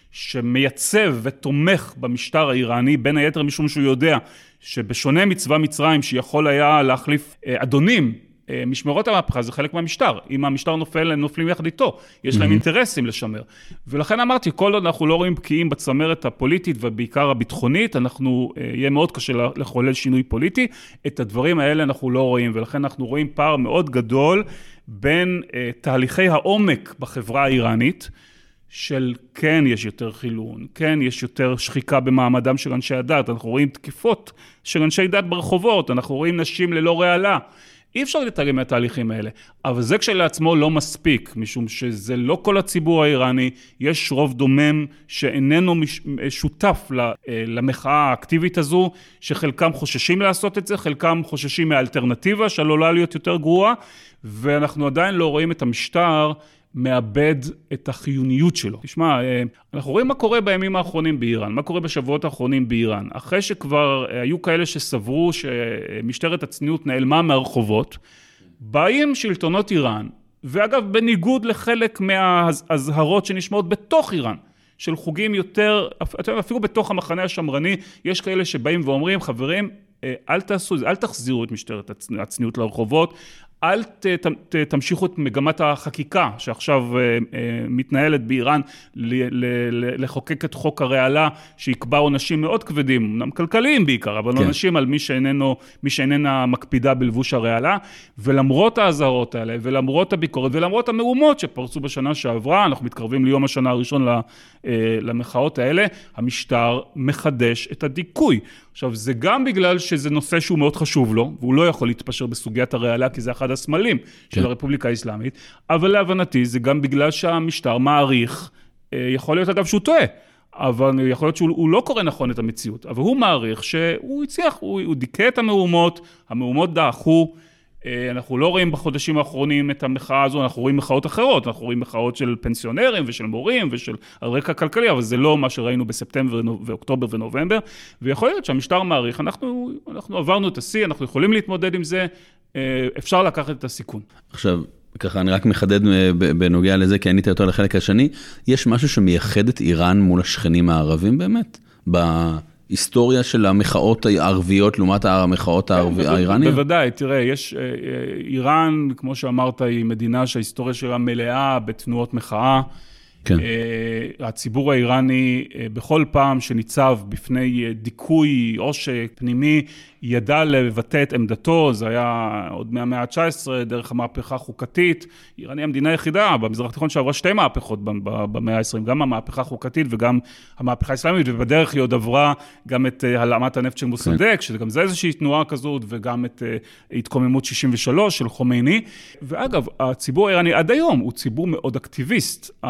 שמייצב ותומך במשטר האיראני, בין היתר משום שהוא יודע שבשונה מצבא מצרים שיכול היה להחליף אדונים, משמרות המהפכה זה חלק מהמשטר, אם המשטר נופל הם נופלים יחד איתו, יש להם אינטרסים לשמר, ולכן אמרתי כל עוד אנחנו לא רואים בקיאים בצמרת הפוליטית ובעיקר הביטחונית, אנחנו, יהיה מאוד קשה לחולל שינוי פוליטי, את הדברים האלה אנחנו לא רואים, ולכן אנחנו רואים פער מאוד גדול בין תהליכי העומק בחברה האיראנית, של כן יש יותר חילון, כן יש יותר שחיקה במעמדם של אנשי הדת, אנחנו רואים תקיפות של אנשי דת ברחובות, אנחנו רואים נשים ללא רעלה, אי אפשר לתרגם מהתהליכים האלה, אבל זה כשלעצמו לא מספיק, משום שזה לא כל הציבור האיראני, יש רוב דומם שאיננו שותף למחאה האקטיבית הזו, שחלקם חוששים לעשות את זה, חלקם חוששים מהאלטרנטיבה שעלולה להיות יותר גרועה, ואנחנו עדיין לא רואים את המשטר מאבד את החיוניות שלו. תשמע, אנחנו רואים מה קורה בימים האחרונים באיראן, מה קורה בשבועות האחרונים באיראן. אחרי שכבר היו כאלה שסברו שמשטרת הצניעות נעלמה מהרחובות, באים שלטונות איראן, ואגב בניגוד לחלק מההזהרות שנשמעות בתוך איראן, של חוגים יותר, אפילו בתוך המחנה השמרני, יש כאלה שבאים ואומרים, חברים, אל תעשו, אל תחזירו את משטרת הצניעות לרחובות, אל ת, ת, תמשיכו את מגמת החקיקה שעכשיו מתנהלת באיראן לחוקק את חוק הרעלה שיקבע עונשים מאוד כבדים, אמנם כלכליים בעיקר, אבל עונשים כן. על מי שאיננו, מי שאיננה מקפידה בלבוש הרעלה, ולמרות ההזהרות האלה, ולמרות הביקורת, ולמרות המהומות שפרצו בשנה שעברה, אנחנו מתקרבים ליום השנה הראשון למחאות האלה, המשטר מחדש את הדיכוי. עכשיו, זה גם בגלל שזה נושא שהוא מאוד חשוב לו, והוא לא יכול להתפשר בסוגיית הרעלה, כי זה אחד הסמלים של הרפובליקה האסלאמית, אבל להבנתי זה גם בגלל שהמשטר מעריך, יכול להיות אגב שהוא טועה, אבל יכול להיות שהוא לא קורא נכון את המציאות, אבל הוא מעריך שהוא הצליח, הוא, הוא דיכא את המהומות, המהומות דעכו, אנחנו לא רואים בחודשים האחרונים את המחאה הזו, אנחנו רואים מחאות אחרות, אנחנו רואים מחאות של פנסיונרים ושל מורים ושל הרקע הכלכלי, אבל זה לא מה שראינו בספטמבר ואוקטובר ונובמבר, ויכול להיות שהמשטר מעריך, אנחנו, אנחנו עברנו את השיא, אנחנו יכולים להתמודד עם זה, אפשר לקחת את הסיכון. עכשיו, ככה אני רק מחדד בנוגע לזה, כי ענית יותר לחלק השני, יש משהו שמייחד את איראן מול השכנים הערבים באמת? בהיסטוריה של המחאות הערביות לעומת המחאות האיראניות? בוודאי, תראה, יש, איראן, כמו שאמרת, היא מדינה שההיסטוריה שלה מלאה בתנועות מחאה, כן. הציבור האיראני בכל פעם שניצב בפני דיכוי עושק פנימי ידע לבטא את עמדתו, זה היה עוד מהמאה ה-תשע עשרה דרך המהפכה החוקתית, איראן היא המדינה היחידה במזרח התיכון שעברה שתי מהפכות במאה ה-עשרים, גם המהפכה החוקתית וגם המהפכה האסלאמית, ובדרך היא עוד עברה גם את הלאמת הנפט של מוסדק, שגם זה איזושהי תנועה כזאת, וגם את התקוממות שישים ושלוש של חומייני, ואגב, הציבור האיראני עד היום הוא ציבור מאוד אקטיביסט, האנשים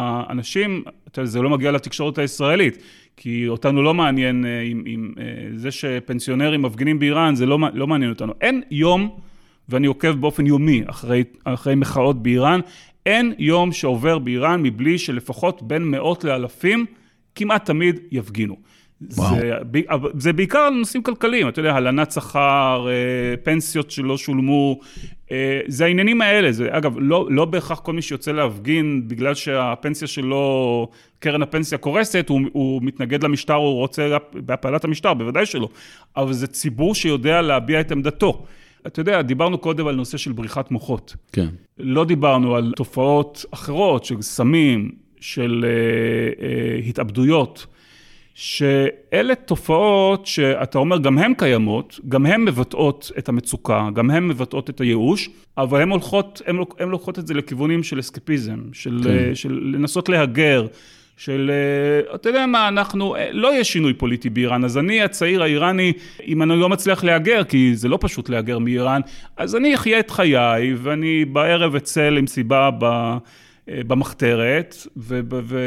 אנשים, זה לא מגיע לתקשורת הישראלית, כי אותנו לא מעניין עם, עם זה שפנסיונרים מפגינים באיראן, זה לא, לא מעניין אותנו. אין יום, ואני עוקב באופן יומי אחרי, אחרי מחאות באיראן, אין יום שעובר באיראן מבלי שלפחות בין מאות לאלפים, כמעט תמיד יפגינו. זה, זה בעיקר נושאים כלכליים, אתה יודע, הלנת שכר, פנסיות שלא שולמו, זה העניינים האלה. זה, אגב, לא, לא בהכרח כל מי שיוצא להפגין, בגלל שהפנסיה שלו, קרן הפנסיה קורסת, הוא, הוא מתנגד למשטר, הוא רוצה בהפעלת המשטר, בוודאי שלא. אבל זה ציבור שיודע להביע את עמדתו. אתה יודע, דיברנו קודם על נושא של בריחת מוחות. כן. לא דיברנו על תופעות אחרות, של סמים, של אה, אה, התאבדויות, שאלה תופעות שאתה אומר, גם הן קיימות, גם הן מבטאות את המצוקה, גם הן מבטאות את הייאוש, אבל הן הולכות, הן, הן לוקחות את זה לכיוונים של אסקפיזם, של, כן. של לנסות להגר, של, אתה יודע מה, אנחנו, לא יש שינוי פוליטי באיראן, אז אני הצעיר האיראני, אם אני לא מצליח להגר, כי זה לא פשוט להגר מאיראן, אז אני אחיה את חיי, ואני בערב אצל עם סיבה במחתרת, ו... ו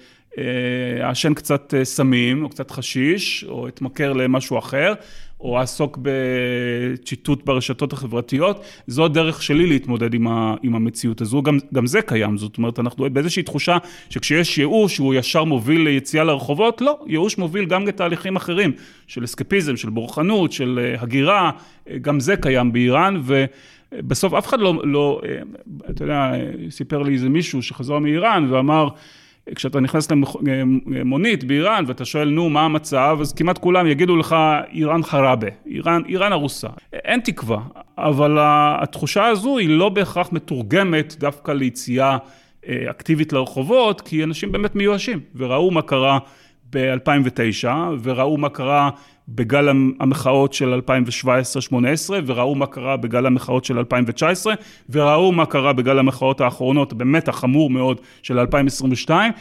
אשן קצת סמים, או קצת חשיש, או התמכר למשהו אחר, או עסוק בצ'יטוט ברשתות החברתיות. זו הדרך שלי להתמודד עם, ה, עם המציאות הזו. גם, גם זה קיים. זאת אומרת, אנחנו באיזושהי תחושה שכשיש ייאוש, הוא ישר מוביל ליציאה לרחובות. לא, ייאוש מוביל גם לתהליכים אחרים, של אסקפיזם, של בורחנות, של הגירה. גם זה קיים באיראן, ובסוף אף אחד לא, לא, אתה יודע, סיפר לי איזה מישהו שחזר מאיראן ואמר, כשאתה נכנס למונית באיראן, ואתה שואל, נו, מה המצב? אז כמעט כולם יגידו לך, איראן חרבה, איראן, איראן הרוסה. אין תקווה, אבל התחושה הזו היא לא בהכרח מתורגמת דווקא ליציאה אקטיבית לרחובות, כי אנשים באמת מיואשים, וראו מה קרה ב-אלפיים ותשע, וראו מה קרה בגל המחאות של אלפיים שבע עשרה שמונה עשרה, וראו מה קרה בגל המחאות של אלפיים תשע עשרה, וראו מה קרה בגל המחאות האחרונות, באמת החמור מאוד של אלפיים עשרים ושתיים,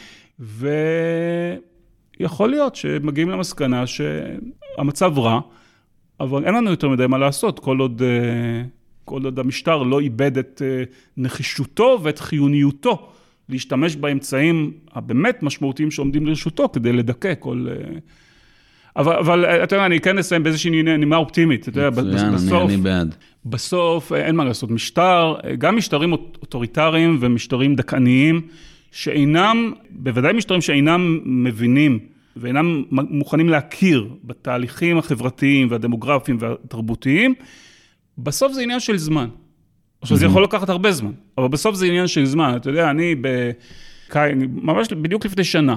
ויכול להיות שמגיעים למסקנה שהמצב רע, אבל אין לנו יותר מדי מה לעשות, כל עוד, כל עוד המשטר לא איבד את נחישותו ואת חיוניותו, להשתמש באמצעים הבאמת משמעותיים שעומדים לרשותו, כדי לדכא כל... אבל, אבל אתה יודע, אני כן אסיים באיזושהי נימה אופטימית. אתה יודע, מצוין, בסוף, אני, אני בעד. בסוף אין מה לעשות. משטר, גם משטרים אוטוריטריים ומשטרים דכאניים, שאינם, בוודאי משטרים שאינם מבינים, ואינם מוכנים להכיר בתהליכים החברתיים והדמוגרפיים והתרבותיים, בסוף זה עניין של זמן. עכשיו, זה יכול לקחת הרבה זמן, אבל בסוף זה עניין של זמן. אתה יודע, אני ב... ממש בדיוק לפני שנה,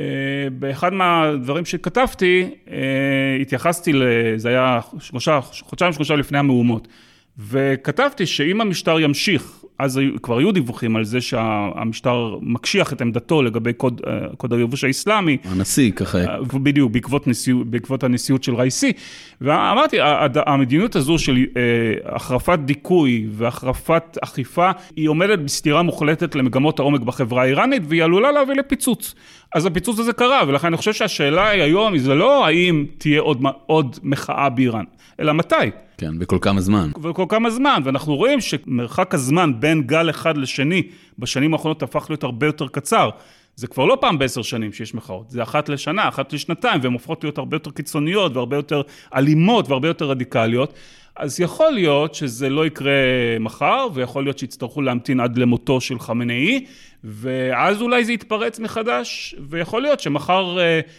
באחד מהדברים שכתבתי, התייחסתי, זה היה שלושה, חודשיים שלושה לפני המהומות, וכתבתי שאם המשטר ימשיך, אז כבר היו דיווחים על זה שהמשטר מקשיח את עמדתו לגבי קוד, קוד הלבוש האסלאמי. הנשיא ככה. בדיוק, בעקבות, נשיאות, בעקבות הנשיאות של ראיסי. ואמרתי, המדיניות הזו של החרפת דיכוי והחרפת אכיפה, היא עומדת בסתירה מוחלטת למגמות העומק בחברה האיראנית, והיא עלולה להביא לפיצוץ. אז הפיצוץ הזה קרה, ולכן אני חושב שהשאלה היא היום, זה לא האם תהיה עוד, עוד מחאה באיראן, אלא מתי. כן, וכל כמה זמן. וכל כמה זמן, ואנחנו רואים שמרחק הזמן בין גל אחד לשני, בשנים האחרונות הפך להיות הרבה יותר קצר. זה כבר לא פעם בעשר שנים שיש מחאות, זה אחת לשנה, אחת לשנתיים, והן הופכות להיות הרבה יותר קיצוניות, והרבה יותר אלימות, והרבה יותר רדיקליות. אז יכול להיות שזה לא יקרה מחר, ויכול להיות שיצטרכו להמתין עד למותו של חמינאי, ואז אולי זה יתפרץ מחדש, ויכול להיות שמחר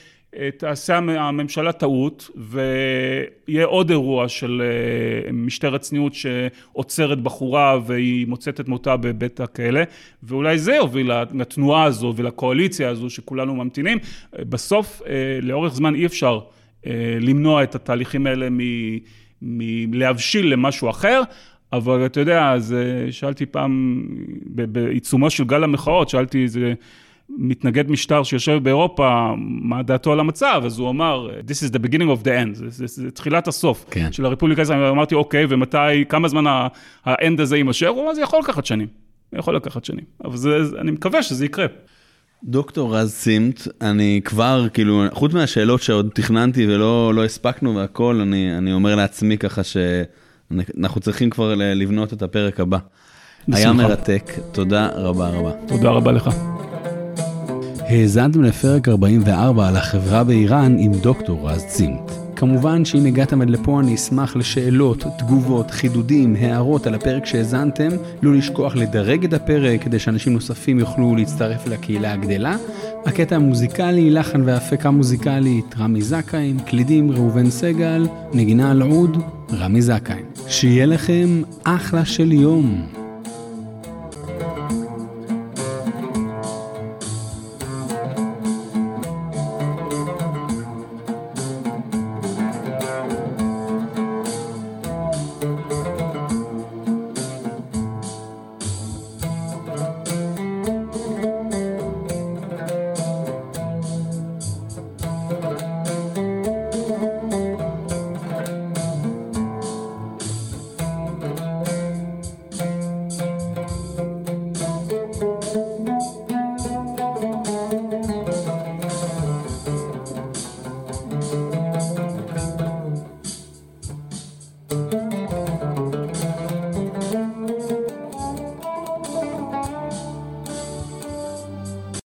תעשה הממשלה טעות, ויהיה עוד אירוע של משטרת צניעות שעוצרת בחורה, והיא מוצאת את מותה בבית הכלא, ואולי זה יוביל לתנועה הזו ולקואליציה הזו שכולנו ממתינים. בסוף, לאורך זמן אי אפשר למנוע את התהליכים האלה מלהבשיל למשהו אחר, אבל אתה יודע, אז שאלתי פעם, בעיצומו של גל המחאות, שאלתי איזה מתנגד משטר שיושב באירופה, מה דעתו על המצב, אז הוא אמר, this is the beginning of the end, זה, זה, זה תחילת הסוף כן. של הרפובליקה האסלאמית. אמרתי, אוקיי, ומתי, כמה זמן האנד הזה יימשך? הוא אמר, זה יכול לקחת שנים, יכול לקחת שנים, אבל זה, אני מקווה שזה יקרה. דוקטור רז סימט, אני כבר, כאילו, חוץ מהשאלות שעוד תכננתי ולא לא הספקנו והכל, אני, אני אומר לעצמי ככה שאנחנו צריכים כבר לבנות את הפרק הבא. בשמחה. היה מרתק, תודה רבה רבה. תודה רבה לך. האזנתם לפרק ארבעים וארבע על החברה באיראן עם דוקטור רז צימת. כמובן שאם הגעתם עד לפה אני אשמח לשאלות, תגובות, חידודים, הערות על הפרק שהזנתם. לא לשכוח לדרג את הפרק כדי שאנשים נוספים יוכלו להצטרף לקהילה הגדלה. הקטע המוזיקלי, לחן והפקה מוזיקלית, רמי זכאים, קלידים ראובן סגל, נגינה על עוד, רמי זכאים. שיהיה לכם אחלה של יום.